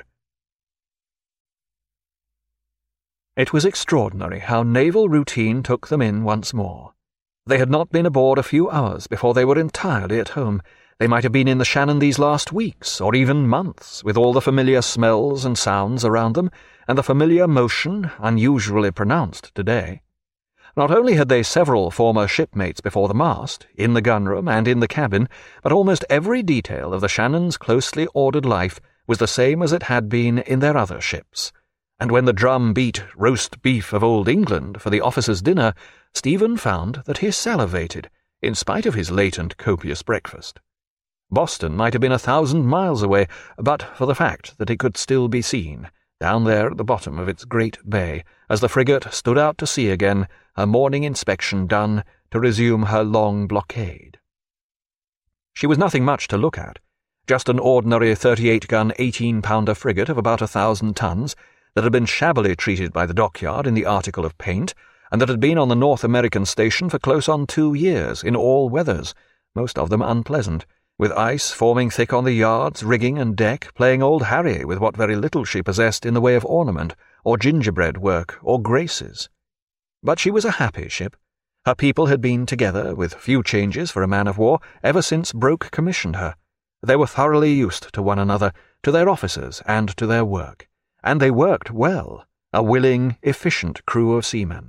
It was extraordinary how naval routine took them in once more. They had not been aboard a few hours before they were entirely at home. They might have been in the Shannon these last weeks, or even months, with all the familiar smells and sounds around them, and the familiar motion, unusually pronounced today. Not only had they several former shipmates before the mast, in the gunroom and in the cabin, but almost every detail of the Shannon's closely ordered life was the same as it had been in their other ships. And when the drum beat roast beef of Old England for the officers' dinner, Stephen found that he salivated, in spite of his late and copious breakfast. Boston might have been 1,000 miles away, but for the fact that it could still be seen, down there at the bottom of its great bay, as the frigate stood out to sea again, her morning inspection done, to resume her long blockade. She was nothing much to look at, just an ordinary 38-gun 18-pounder frigate of about 1,000 tons, that had been shabbily treated by the dockyard in the article of paint, and that had been on the North American station for close on 2 years, in all weathers, most of them unpleasant, with ice forming thick on the yards, rigging, and deck, playing old Harry with what very little she possessed in the way of ornament, or gingerbread work, or graces. But she was a happy ship. Her people had been together, with few changes for a man-of-war, ever since Broke commissioned her. They were thoroughly used to one another, to their officers, and to their work. And they worked well, a willing, efficient crew of seamen.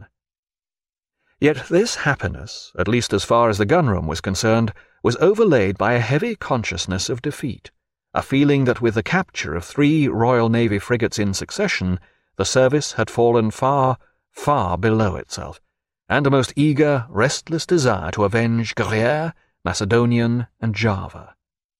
Yet this happiness, at least as far as the gunroom was concerned, was overlaid by a heavy consciousness of defeat, a feeling that with the capture of 3 Royal Navy frigates in succession, the service had fallen far, far below itself, and a most eager, restless desire to avenge Guerriere, Macedonian, and Java.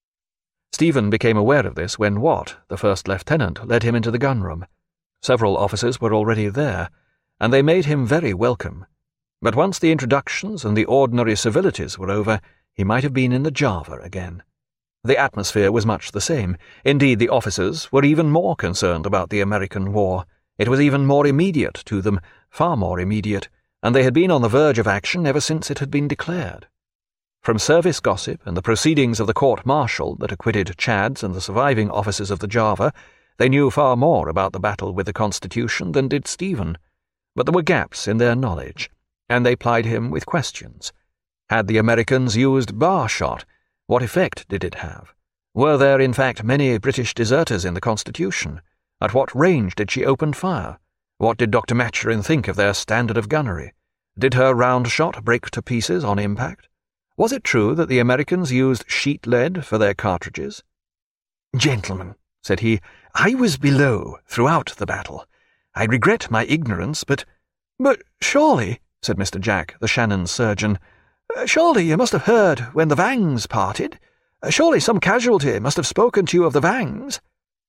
Stephen became aware of this when Watt, the first lieutenant, led him into the gunroom. Several officers were already there, and they made him very welcome. But once the introductions and the ordinary civilities were over, he might have been in the Java again. The atmosphere was much the same. Indeed, the officers were even more concerned about the American war. It was even more immediate to them, far more immediate, and they had been on the verge of action ever since it had been declared. From service gossip and the proceedings of the court-martial that acquitted Chads and the surviving officers of the Java, they knew far more about the battle with the Constitution than did Stephen. But there were gaps in their knowledge, and they plied him with questions. Had the Americans used bar shot? What effect did it have? Were there, in fact, many British deserters in the Constitution? At what range did she open fire? What did Dr. Maturin think of their standard of gunnery? Did her round shot break to pieces on impact? Was it true that the Americans used sheet lead for their cartridges? "Gentlemen," said he, "I was below throughout the battle. I regret my ignorance, but—" "But surely," said Mr. Jack, the Shannon's surgeon, "surely you must have heard when the Vangs parted. Surely some casualty must have spoken to you of the Vangs."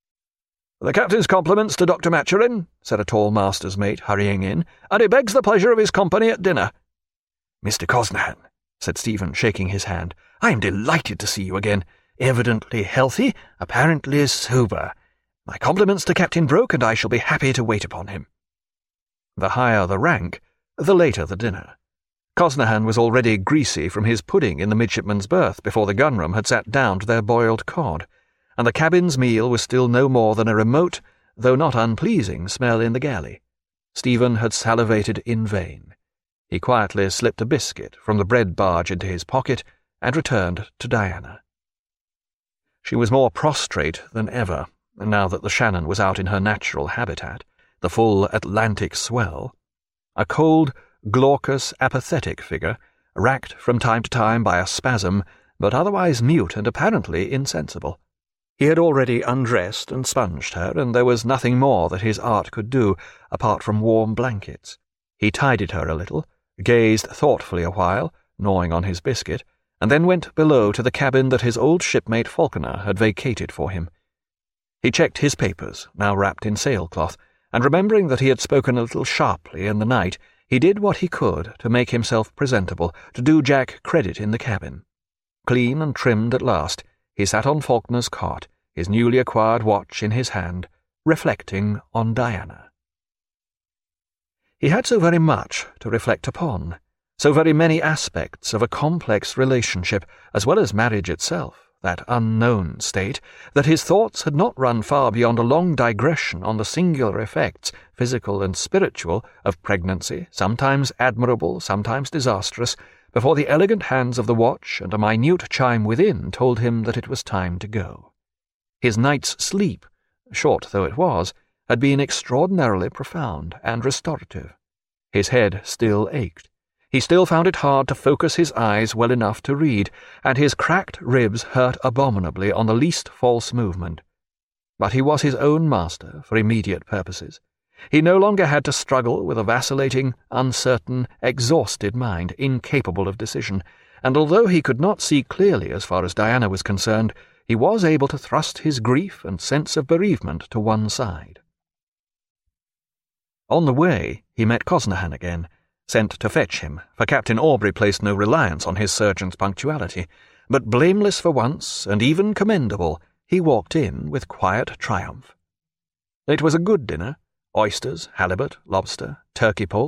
"The captain's compliments to Dr. Maturin," said a tall master's mate, hurrying in, "and he begs the pleasure of his company at dinner." "Mr. Cosnahan," said Stephen, shaking his hand, "I am delighted to see you again. Evidently healthy, apparently sober. My compliments to Captain Broke, and I shall be happy to wait upon him." The higher the rank, the later the dinner. Cosnahan was already greasy from his pudding in the midshipman's berth before the gunroom had sat down to their boiled cod, and the cabin's meal was still no more than a remote, though not unpleasing, smell in the galley. Stephen had salivated in vain. He quietly slipped a biscuit from the bread barge into his pocket and returned to Diana. She was more prostrate than ever, now that the Shannon was out in her natural habitat, the full Atlantic swell. A cold, glaucous, apathetic figure, racked from time to time by a spasm, but otherwise mute and apparently insensible. He had already undressed and sponged her, and there was nothing more that his art could do, apart from warm blankets. He tidied her a little, gazed thoughtfully a while, gnawing on his biscuit, and then went below to the cabin that his old shipmate Falconer had vacated for him. He checked his papers, now wrapped in sailcloth, and remembering that he had spoken a little sharply in the night, he did what he could to make himself presentable, to do Jack credit in the cabin. Clean and trimmed at last, he sat on Faulkner's cot, his newly acquired watch in his hand, reflecting on Diana. He had so very much to reflect upon, so very many aspects of a complex relationship, as well as marriage itself, that unknown state, that his thoughts had not run far beyond a long digression on the singular effects, physical and spiritual, of pregnancy, sometimes admirable, sometimes disastrous, before the elegant hands of the watch and a minute chime within told him that it was time to go. His night's sleep, short though it was, had been extraordinarily profound and restorative. His head still ached. He still found it hard to focus his eyes well enough to read, and his cracked ribs hurt abominably on the least false movement. But he was his own master for immediate purposes. He no longer had to struggle with a vacillating, uncertain, exhausted mind, incapable of decision, and although he could not see clearly as far as Diana was concerned, he was able to thrust his grief and sense of bereavement to one side. On the way, he met Cosnahan again, sent to fetch him, for Captain Aubrey placed no reliance on his surgeon's punctuality, but blameless for once, and even commendable, he walked in with quiet triumph. It was a good dinner, oysters, halibut, lobster, turkey poult,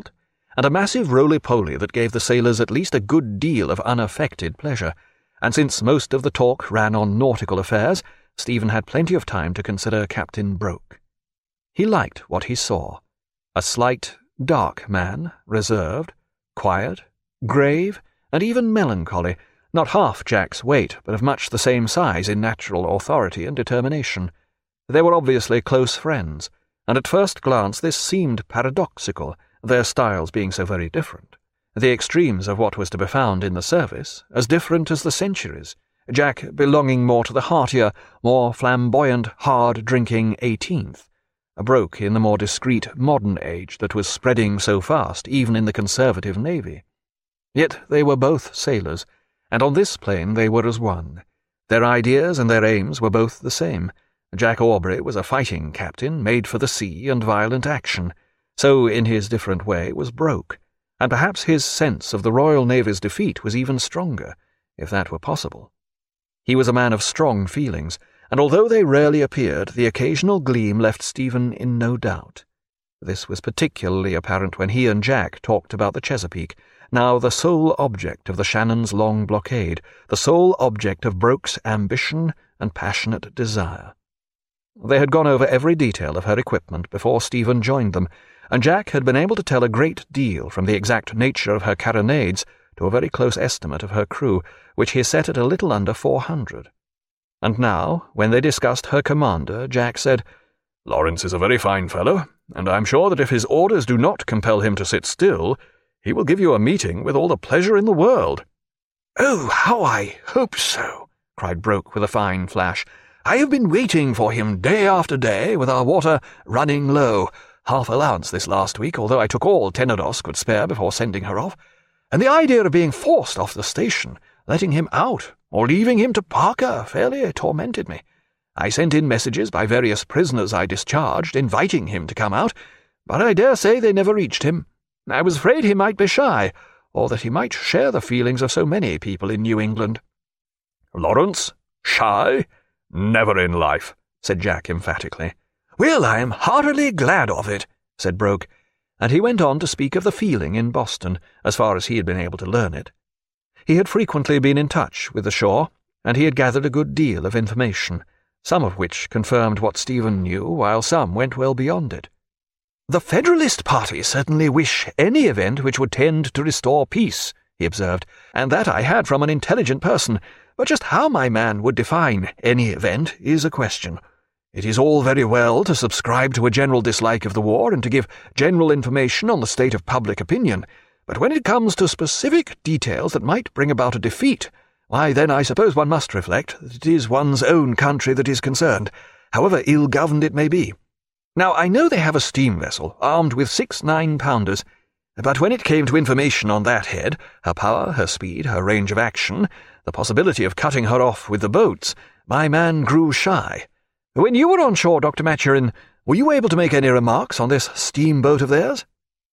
and a massive roly-poly that gave the sailors at least a good deal of unaffected pleasure, and since most of the talk ran on nautical affairs, Stephen had plenty of time to consider Captain Broke. He liked what he saw. A slight, dark man, reserved, quiet, grave, and even melancholy, not half Jack's weight, but of much the same size in natural authority and determination. They were obviously close friends, and at first glance this seemed paradoxical, their styles being so very different. The extremes of what was to be found in the service, as different as the centuries, Jack belonging more to the heartier, more flamboyant, hard-drinking 18th, Broke in the more discreet modern age that was spreading so fast even in the conservative navy. Yet they were both sailors, and on this plane they were as one. Their ideas and their aims were both the same. Jack Aubrey was a fighting captain, made for the sea and violent action. So, in his different way, was Broke, and perhaps his sense of the Royal Navy's defeat was even stronger, if that were possible. He was a man of strong feelings, and although they rarely appeared, the occasional gleam left Stephen in no doubt. This was particularly apparent when he and Jack talked about the Chesapeake, now the sole object of the Shannon's long blockade, the sole object of Broke's ambition and passionate desire. They had gone over every detail of her equipment before Stephen joined them, and Jack had been able to tell a great deal from the exact nature of her carronades to a very close estimate of her crew, which he set at a little under 400. And now, when they discussed her commander, Jack said, "Lawrence is a very fine fellow, and I am sure that if his orders do not compel him to sit still, he will give you a meeting with all the pleasure in the world." "Oh, how I hope so!" cried Broke with a fine flash. "I have been waiting for him day after day, with our water running low, half allowance this last week, although I took all Tenedos could spare before sending her off, and the idea of being forced off the station, letting him out, or leaving him to Parker, fairly tormented me. I sent in messages by various prisoners I discharged, inviting him to come out, but I dare say they never reached him. I was afraid he might be shy, or that he might share the feelings of so many people in New England." "Lawrence? Shy? Never in life," said Jack emphatically. "Well, I am heartily glad of it," said Broke, and he went on to speak of the feeling in Boston, as far as he had been able to learn it. He had frequently been in touch with the shore, and he had gathered a good deal of information, some of which confirmed what Stephen knew, while some went well beyond it. "The Federalist party certainly wish any event which would tend to restore peace," he observed, "and that I had from an intelligent person, but just how my man would define any event is a question. It is all very well to subscribe to a general dislike of the war and to give general information on the state of public opinion, but when it comes to specific details that might bring about a defeat, why then I suppose one must reflect that it is one's own country that is concerned, however ill-governed it may be. Now, I know they have a steam vessel armed with 6 9-pounders, but when it came to information on that head, her power, her speed, her range of action, the possibility of cutting her off with the boats, my man grew shy. When you were on shore, Dr. Maturin, were you able to make any remarks on this steamboat of theirs?"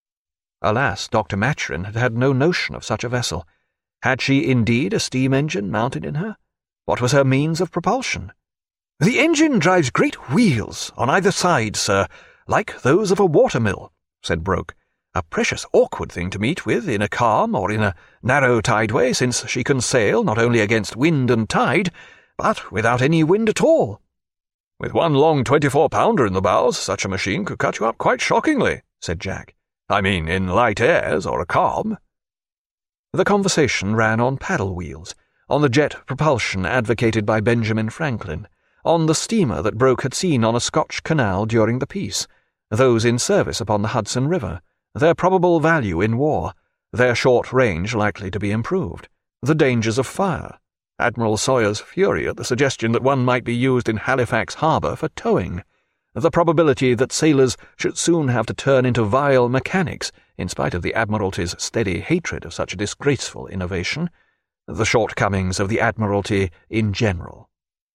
Alas, Dr. Maturin had had no notion of such a vessel. Had she indeed a steam engine mounted in her? What was her means of propulsion? "The engine drives great wheels on either side, sir, like those of a watermill," said Broke. "A precious awkward thing to meet with in a calm or in a narrow tideway, since she can sail not only against wind and tide, but without any wind at all." "With one long 24-pounder in the bows, such a machine could cut you up quite shockingly," said Jack. "I mean, in light airs or a calm." The conversation ran on paddle wheels, on the jet propulsion advocated by Benjamin Franklin, on the steamer that Broke had seen on a Scotch canal during the peace, those in service upon the Hudson River, their probable value in war, their short range likely to be improved, the dangers of fire, Admiral Sawyer's fury at the suggestion that one might be used in Halifax harbour for towing, the probability that sailors should soon have to turn into vile mechanics, in spite of the Admiralty's steady hatred of such a disgraceful innovation, the shortcomings of the Admiralty in general.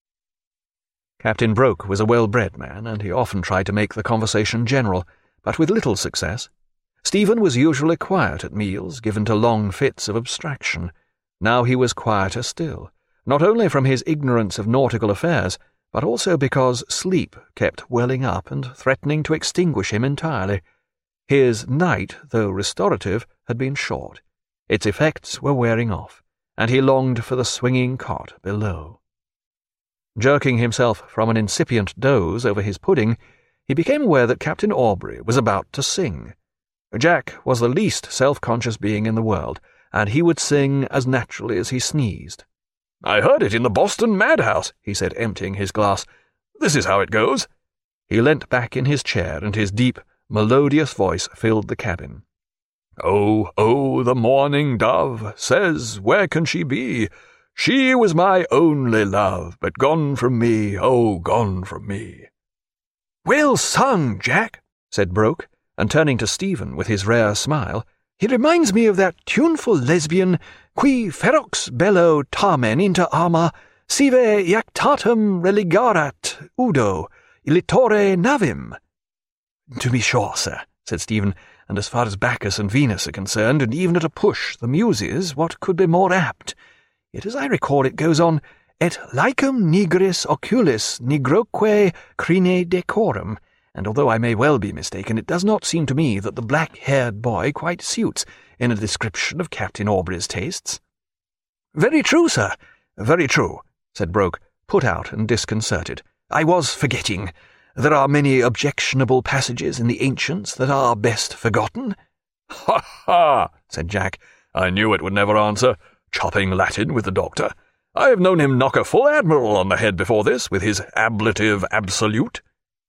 Captain Broke was a well-bred man, and he often tried to make the conversation general, but with little success. Stephen was usually quiet at meals, given to long fits of abstraction. Now he was quieter still, not only from his ignorance of nautical affairs, but also because sleep kept welling up and threatening to extinguish him entirely. His night, though restorative, had been short. Its effects were wearing off, and he longed for the swinging cot below. Jerking himself from an incipient doze over his pudding, he became aware that Captain Aubrey was about to sing. Jack was the least self-conscious being in the world, and he would sing as naturally as he sneezed. "I heard it in the Boston madhouse," he said, emptying his glass. "This is how it goes." He leant back in his chair, and his deep, melodious voice filled the cabin. "Oh, oh, the morning dove says, where can she be? She was my only love, but gone from me, oh, gone from me." "Well sung, Jack," said Broke, and turning to Stephen with his rare smile, "he reminds me of that tuneful lesbian, qui ferox bello tamen inter arma, sive iactatum religarat udo, illitore navim." "To be sure, sir," said Stephen, "and as far as Bacchus and Venus are concerned, and even at a push, the Muses, what could be more apt? Yet as I recall it goes on, et laicum nigris oculis nigroque crine decorum, and although I may well be mistaken, it does not seem to me that the black-haired boy quite suits in a description of Captain Aubrey's tastes." "Very true, sir, very true," said Broke, put out and disconcerted. "I was forgetting. There are many objectionable passages in the ancients that are best forgotten." "Ha, ha!" said Jack. "I knew it would never answer. Chopping Latin with the doctor. I have known him knock a full admiral on the head before this, with his ablative absolute."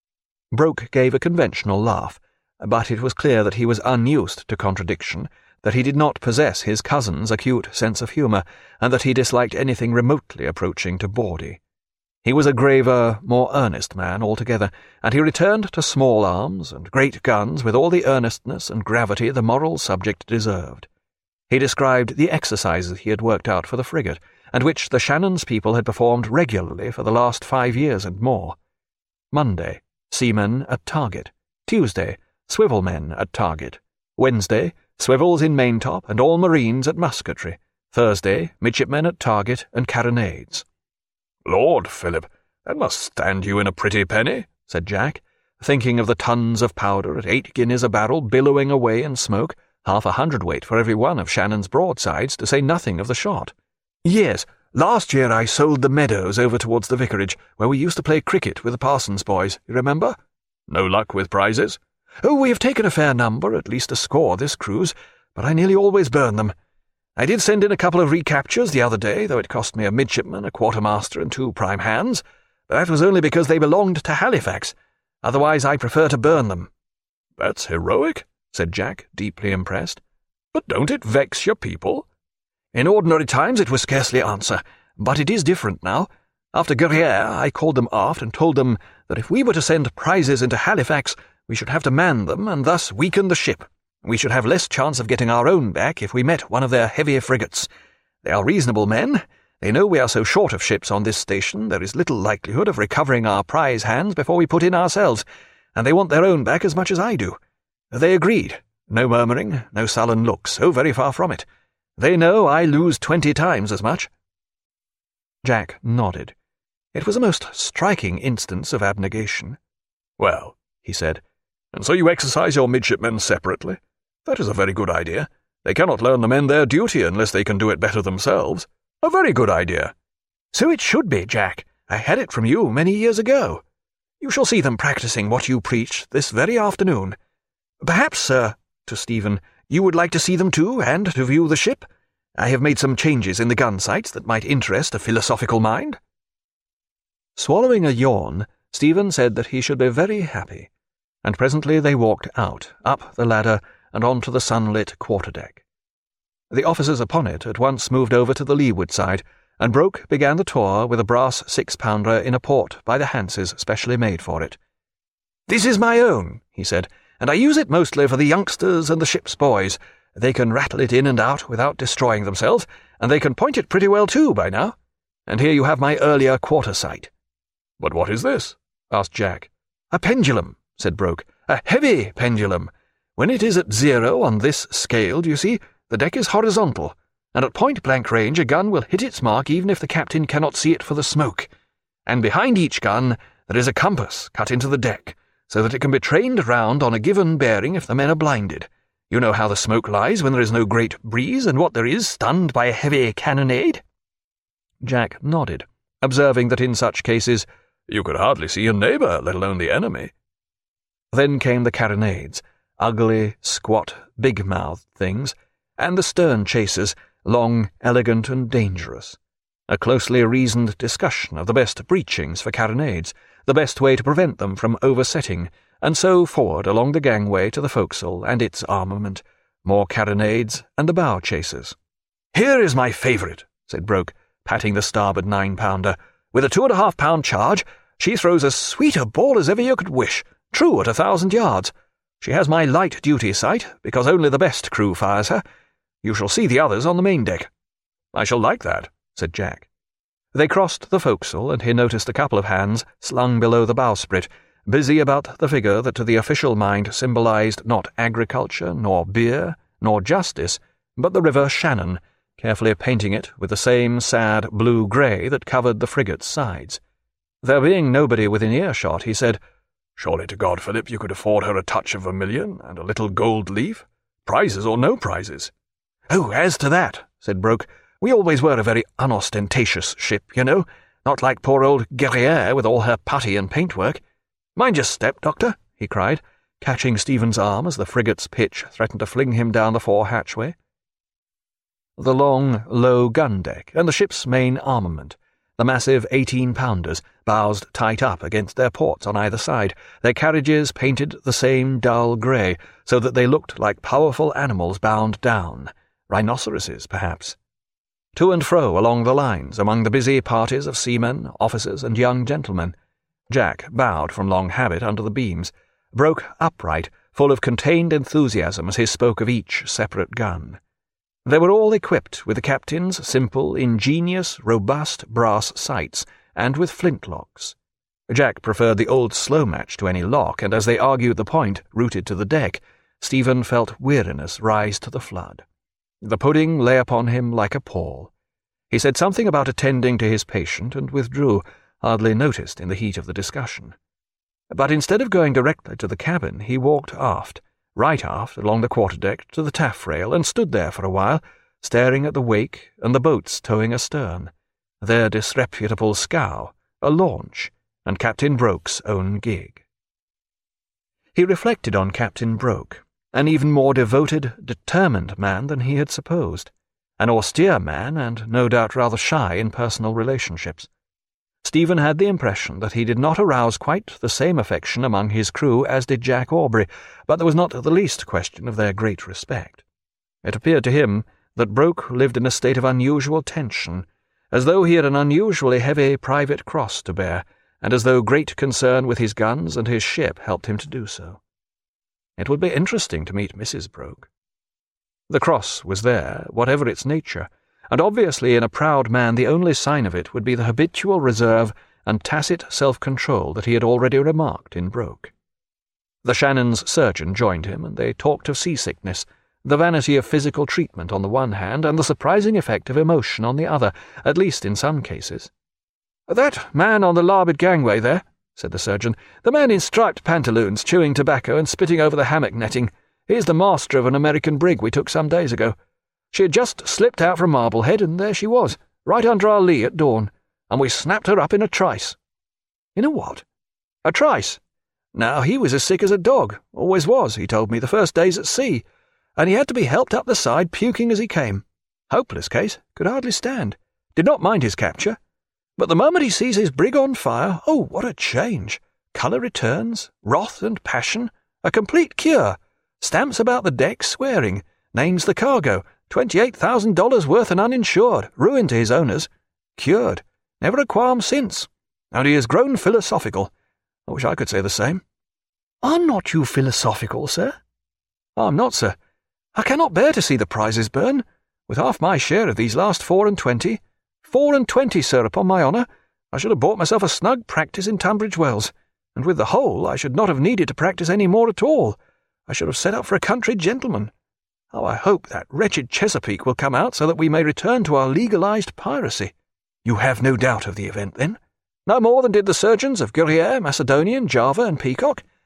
Broke gave a conventional laugh, but it was clear that he was unused to contradiction, that he did not possess his cousin's acute sense of humour, and that he disliked anything remotely approaching to bawdy. He was a graver, more earnest man altogether, and he returned to small arms and great guns with all the earnestness and gravity the moral subject deserved. He described the exercises he had worked out for the frigate, and which the Shannon's people had performed regularly for the last 5 years and more. Monday, seamen at target. Tuesday, swivel men at target. Wednesday, swivels in maintop and all marines at musketry. Thursday, midshipmen at target and carronades. "Lord, Philip, that must stand you in a pretty penny," said Jack, thinking of the tons of powder at 8 guineas a barrel billowing away in smoke, half a hundredweight for every one of Shannon's broadsides, to say nothing of the shot. "Yes, last year I sold the meadows over towards the vicarage, where we used to play cricket with the parson's boys, you remember?" "No luck with prizes?" "Oh, we have taken a fair number, at least a score this cruise, but I nearly always burn them. I did send in a couple of recaptures the other day, though it cost me a midshipman, a quartermaster, and 2 prime hands, but that was only because they belonged to Halifax. Otherwise I prefer to burn them." "That's heroic," said Jack, deeply impressed. "But don't it vex your people?" "In ordinary times it would scarcely answer, but it is different now. After Guerriere, I called them aft and told them that if we were to send prizes into Halifax, we should have to man them and thus weaken the ship. We should have less chance of getting our own back if we met one of their heavy frigates. They are reasonable men. They know we are so short of ships on this station there is little likelihood of recovering our prize hands before we put in ourselves, and they want their own back as much as I do. They agreed. No murmuring, no sullen looks, oh, very far from it. They know I lose 20 times as much." Jack nodded. It was a most striking instance of abnegation. "Well," he said, "and so you exercise your midshipmen separately? That is a very good idea. They cannot learn the men their duty unless they can do it better themselves. A very good idea." "So it should be, Jack. I had it from you many years ago. You shall see them practising what you preach this very afternoon. Perhaps, sir," to Stephen, "you would like to see them too, and to view the ship? I have made some changes in the gun sights that might interest a philosophical mind." Swallowing a yawn, Stephen said that he should be very happy, and presently they walked out, up the ladder, and on to the sunlit quarterdeck. The officers upon it at once moved over to the leeward side, and Broke began the tour with a brass 6-pounder in a port by the Hanses specially made for it. "This is my own," he said, "and I use it mostly for the youngsters and the ship's boys. They can rattle it in and out without destroying themselves, and they can point it pretty well too by now. And here you have my earlier quarter sight." "But what is this?" asked Jack. "A pendulum," said Broke. "A heavy pendulum. When it is at 0 on this scale, do you see, the deck is horizontal, and at point-blank range a gun will hit its mark even if the captain cannot see it for the smoke. And behind each gun there is a compass cut into the deck, so that it can be trained round on a given bearing if the men are blinded. You know how the smoke lies when there is no great breeze, and what there is stunned by a heavy cannonade?" Jack nodded, observing that in such cases you could hardly see your neighbour, let alone the enemy. Then came the carronades, ugly, squat, big-mouthed things, and the stern chasers, long, elegant, and dangerous. A closely reasoned discussion of the best breechings for carronades, the best way to prevent them from oversetting, and so forward along the gangway to the forecastle and its armament, more carronades and the bow chasers. "Here is my favourite," said Broke, patting the starboard 9-pounder. "With a 2.5-pound charge, she throws as sweet a ball as ever you could wish, true at 1,000 yards. She has my light duty sight, because only the best crew fires her. You shall see the others on the main deck." "I shall like that," said Jack. They crossed the forecastle, and he noticed a couple of hands slung below the bowsprit, busy about the figure that to the official mind symbolized not agriculture, nor beer, nor justice, but the river Shannon, carefully painting it with the same sad blue-grey that covered the frigate's sides. There being nobody within earshot, he said, "Surely to God, Philip, you could afford her a touch of vermilion and a little gold leaf? Prizes or no prizes?" "Oh, as to that," said Broke, "we always were a very unostentatious ship, you know, not like poor old Guerriere with all her putty and paintwork. Mind your step, Doctor," he cried, catching Stephen's arm as the frigate's pitch threatened to fling him down the fore hatchway. The long, low gun deck and the ship's main armament, the massive 18-pounders, bowsed tight up against their ports on either side, their carriages painted the same dull grey, so that they looked like powerful animals bound down, rhinoceroses, perhaps. To and fro along the lines, among the busy parties of seamen, officers, and young gentlemen, Jack bowed from long habit under the beams, Broke upright, full of contained enthusiasm as he spoke of each separate gun. They were all equipped with the captain's simple, ingenious, robust brass sights, and with flintlocks. Jack preferred the old slow match to any lock, and as they argued the point, rooted to the deck, Stephen felt weariness rise to the flood. The pudding lay upon him like a pall. He said something about attending to his patient, and withdrew, hardly noticed in the heat of the discussion. But instead of going directly to the cabin, he walked aft, right aft along the quarter-deck to the taffrail, and stood there for a while, staring at the wake and the boats towing astern, their disreputable scow, a launch, and Captain Broke's own gig. He reflected on Captain Broke, an even more devoted, determined man than he had supposed, an austere man and no doubt rather shy in personal relationships. Stephen had the impression that he did not arouse quite the same affection among his crew as did Jack Aubrey, but there was not the least question of their great respect. It appeared to him that Broke lived in a state of unusual tension, as though he had an unusually heavy private cross to bear, and as though great concern with his guns and his ship helped him to do so. It would be interesting to meet Mrs. Broke. The cross was there, whatever its nature, and obviously in a proud man the only sign of it would be the habitual reserve and tacit self-control that he had already remarked in Broke. The Shannon's surgeon joined him, and they talked of seasickness, the vanity of physical treatment on the one hand, and the surprising effect of emotion on the other, at least in some cases. "That man on the larboard gangway there," said the surgeon, "the man in striped pantaloons, chewing tobacco and spitting over the hammock netting, he's the master of an American brig we took some days ago. She had just slipped out from Marblehead, and there she was, right under our lee at dawn, and we snapped her up in a trice." "In a what?" "A trice. Now, he was as sick as a dog, always was, he told me, the first days at sea, and he had to be helped up the side, puking as he came. Hopeless case, could hardly stand. Did not mind his capture. But the moment he sees his brig on fire, oh, what a change! Colour returns, wrath and passion, a complete cure. Stamps about the deck, swearing, names the cargo, $28,000 worth and uninsured, ruin to his owners. Cured, never a qualm since, and he has grown philosophical. I wish I could say the same." "Are not you philosophical, sir?" "I'm not, sir. I cannot bear to see the prizes burn. With half my share of these last 24, 24, sir, upon my honour, I should have bought myself a snug practice in Tunbridge Wells, and with the whole I should not have needed to practice any more at all. I should have set up for a country gentleman. How I hope that wretched Chesapeake will come out so that we may return to our legalized piracy." "You have no doubt of the event, then?" "No more than did the surgeons of Guerriere, Macedonian, Java, and Peacock.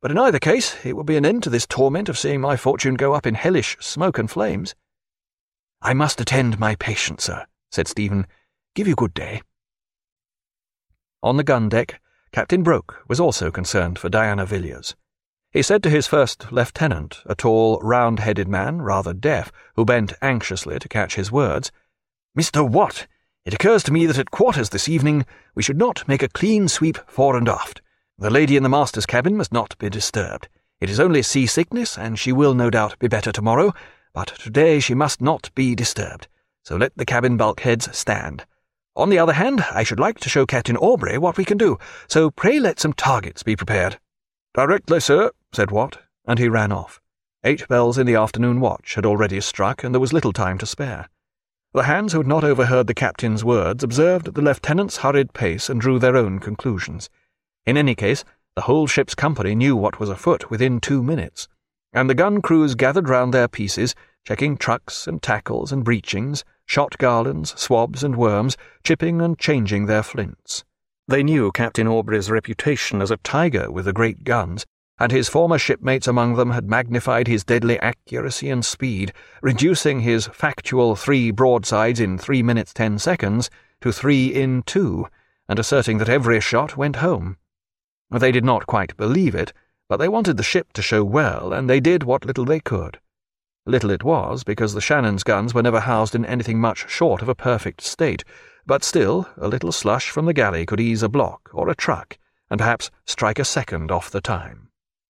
But in either case, it will be an end to this torment of seeing my fortune go up in hellish smoke and flames." "I must attend my patient, sir," said Stephen. "Give you good day." On the gun deck, Captain Broke was also concerned for Diana Villiers. He said to his first lieutenant, a tall, round-headed man, rather deaf, who bent anxiously to catch his words, "Mr. Watt, it occurs to me that at quarters this evening we should not make a clean sweep fore and aft. The lady in the master's cabin must not be disturbed. It is only sea-sickness, and she will no doubt be better tomorrow, but today she must not be disturbed, so let the cabin bulkheads stand. On the other hand, I should like to show Captain Aubrey what we can do, so pray let some targets be prepared." "Directly, sir," said Watt, and he ran off. 8 bells in the afternoon watch had already struck, and there was little time to spare. The hands who had not overheard the captain's words observed the lieutenant's hurried pace and drew their own conclusions. In any case, the whole ship's company knew what was afoot within 2 minutes, and the gun crews gathered round their pieces, checking trucks and tackles and breechings, shot garlands, swabs and worms, chipping and changing their flints. They knew Captain Aubrey's reputation as a tiger with the great guns, and his former shipmates among them had magnified his deadly accuracy and speed, reducing his factual 3 broadsides in 3 minutes 10 seconds to 3 in 2, and asserting that every shot went home. They did not quite believe it, but they wanted the ship to show well, and they did what little they could. Little it was, because the Shannon's guns were never housed in anything much short of a perfect state, but still a little slush from the galley could ease a block or a truck, and perhaps strike a second off the time.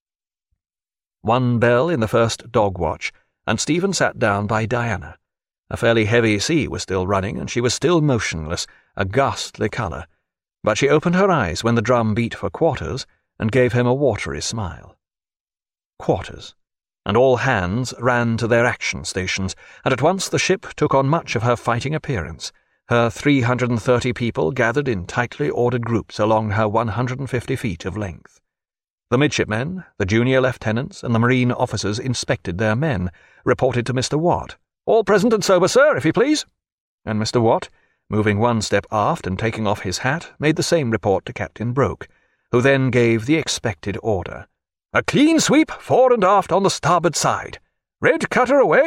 1 bell in the first dog watch, and Stephen sat down by Diana. A fairly heavy sea was still running, and she was still motionless, a ghastly colour, but she opened her eyes when the drum beat for quarters, and gave him a watery smile. Quarters, and all hands ran to their action stations, and at once the ship took on much of her fighting appearance, her 330 people gathered in tightly ordered groups along her 150 feet of length. The midshipmen, the junior lieutenants, and the marine officers inspected their men, reported to Mr. Watt, "All present and sober, sir, if you please," and Mr. Watt, moving 1 step aft and taking off his hat, made the same report to Captain Broke, who then gave the expected order. "A clean sweep fore and aft on the starboard side. Red cutter away."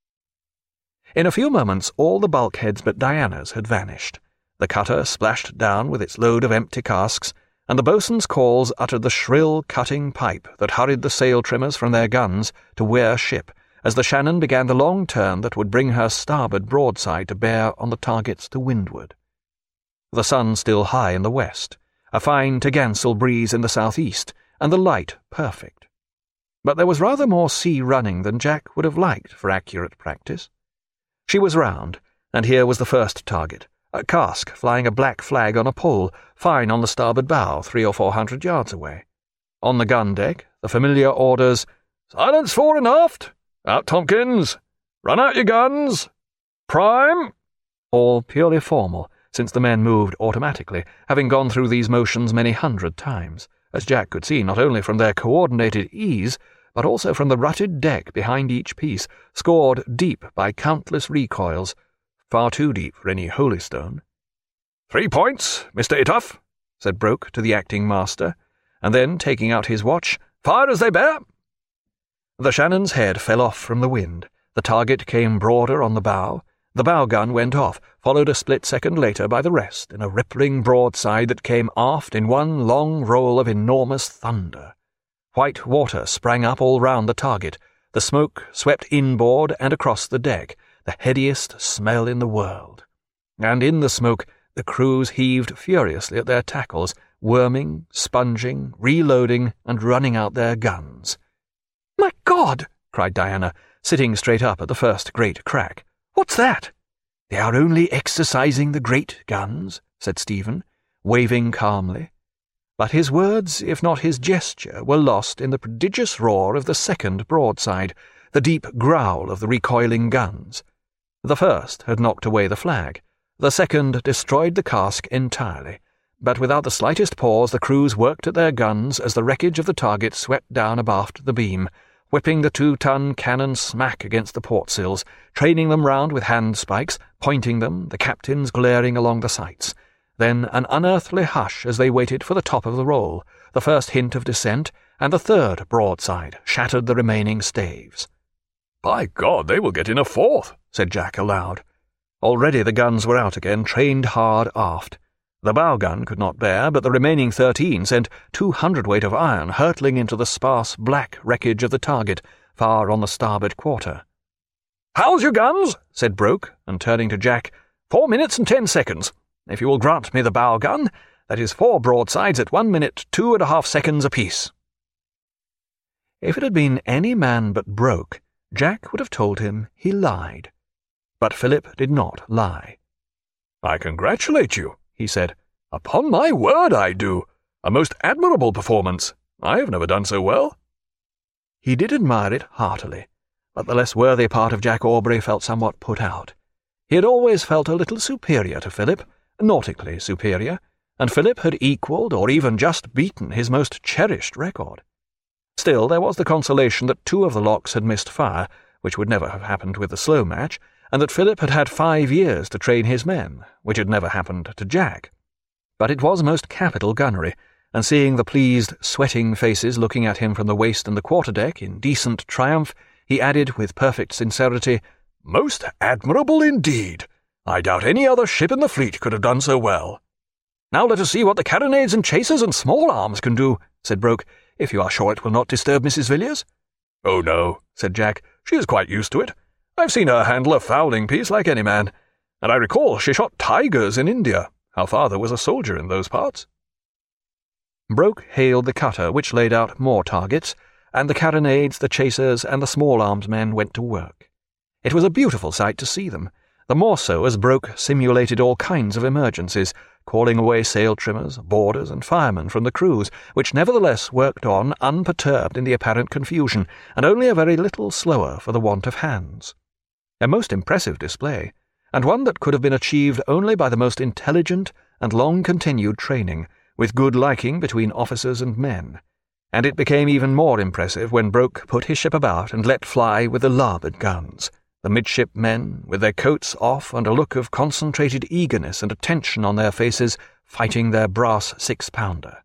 In a few moments all the bulkheads but Diana's had vanished. The cutter splashed down with its load of empty casks, and the boatswain's calls uttered the shrill, cutting pipe that hurried the sail trimmers from their guns to wear ship, as the Shannon began the long turn that would bring her starboard broadside to bear on the targets to windward. The sun still high in the west, a fine to'gansel breeze in the southeast, and the light perfect. But there was rather more sea running than Jack would have liked for accurate practice. She was round, and here was the first target, a cask flying a black flag on a pole, fine on the starboard bow 300 or 400 yards away. On the gun deck, the familiar orders, "Silence fore and aft! Out, Tompkins! Run out your guns! Prime!" All purely formal, since the men moved automatically, having gone through these motions many 100 times, as Jack could see not only from their coordinated ease, but also from the rutted deck behind each piece, scored deep by countless recoils, far too deep for any holystone. 3 points, Mr. Itoff," said Broke to the acting master, and then, taking out his watch, "Fire as they bear." The Shannon's head fell off from the wind, the target came broader on the bow gun went off, followed a split second later by the rest in a rippling broadside that came aft in one long roll of enormous thunder. White water sprang up all round the target, the smoke swept inboard and across the deck, the headiest smell in the world. And in the smoke the crews heaved furiously at their tackles, worming, sponging, reloading, and running out their guns. "My God!" cried Diana, sitting straight up at the first great crack. "What's that?" "They are only exercising the great guns," said Stephen, waving calmly. But his words, if not his gesture, were lost in the prodigious roar of the second broadside, the deep growl of the recoiling guns. The first had knocked away the flag, the second destroyed the cask entirely, but without the slightest pause the crews worked at their guns as the wreckage of the target swept down abaft the beam, whipping the 2-ton cannon smack against the port-sills, training them round with hand-spikes, pointing them, the captains glaring along the sights. Then an unearthly hush as they waited for the top of the roll, the first hint of descent, and the third broadside shattered the remaining staves. "By God, they will get in a fourth," said Jack aloud. Already the guns were out again, trained hard aft. The bow gun could not bear, but the remaining 13 sent 200 weight of iron hurtling into the sparse black wreckage of the target, far on the starboard quarter. "How's your guns?" said Broke, and turning to Jack, 4 minutes and 10 seconds. If you will grant me the bow gun, that is 4 broadsides at 1 minute 2.5 seconds apiece." If it had been any man but Broke, Jack would have told him he lied. But Philip did not lie. "I congratulate you," he said. "Upon my word I do. A most admirable performance. I have never done so well." He did admire it heartily, but the less worthy part of Jack Aubrey felt somewhat put out. He had always felt a little superior to Philip, nautically superior, and Philip had equalled or even just beaten his most cherished record. Still, there was the consolation that 2 of the locks had missed fire, which would never have happened with the slow match, and that Philip had had 5 years to train his men, which had never happened to Jack. But it was most capital gunnery, and seeing the pleased, sweating faces looking at him from the waist and the quarter-deck in decent triumph, he added with perfect sincerity, "Most admirable indeed. I doubt any other ship in the fleet could have done so well." "Now let us see what the carronades and chasers and small arms can do," said Broke, "if you are sure it will not disturb Mrs. Villiers." "Oh, no," said Jack. "She is quite used to it. I've seen her handle a fowling piece like any man, and I recall she shot tigers in India. Our father was a soldier in those parts." Broke hailed the cutter, which laid out more targets, and the carronades, the chasers, and the small-arms men went to work. It was a beautiful sight to see them, the more so as Broke simulated all kinds of emergencies, calling away sail-trimmers, boarders, and firemen from the crews, which nevertheless worked on unperturbed in the apparent confusion, and only a very little slower for the want of hands. A most impressive display, and one that could have been achieved only by the most intelligent and long-continued training, with good liking between officers and men, and it became even more impressive when Broke put his ship about and let fly with the larboard guns, the midshipmen, with their coats off and a look of concentrated eagerness and attention on their faces, fighting their brass 6-pounder.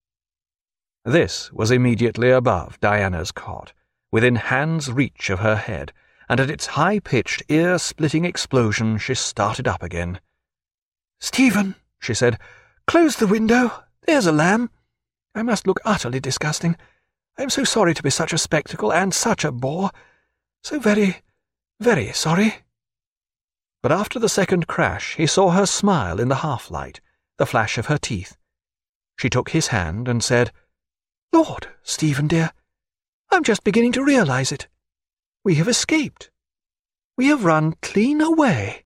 This was immediately above Diana's cot, within hand's reach of her head, and at its high-pitched, ear-splitting explosion she started up again. "Stephen," she said, "close the window. There's a lamb. I must look utterly disgusting. I am so sorry to be such a spectacle and such a bore. So very, very sorry." But after the second crash he saw her smile in the half-light, the flash of her teeth. She took his hand and said, "Lord, Stephen dear, I'm just beginning to realize it. We have escaped. We have run clean away."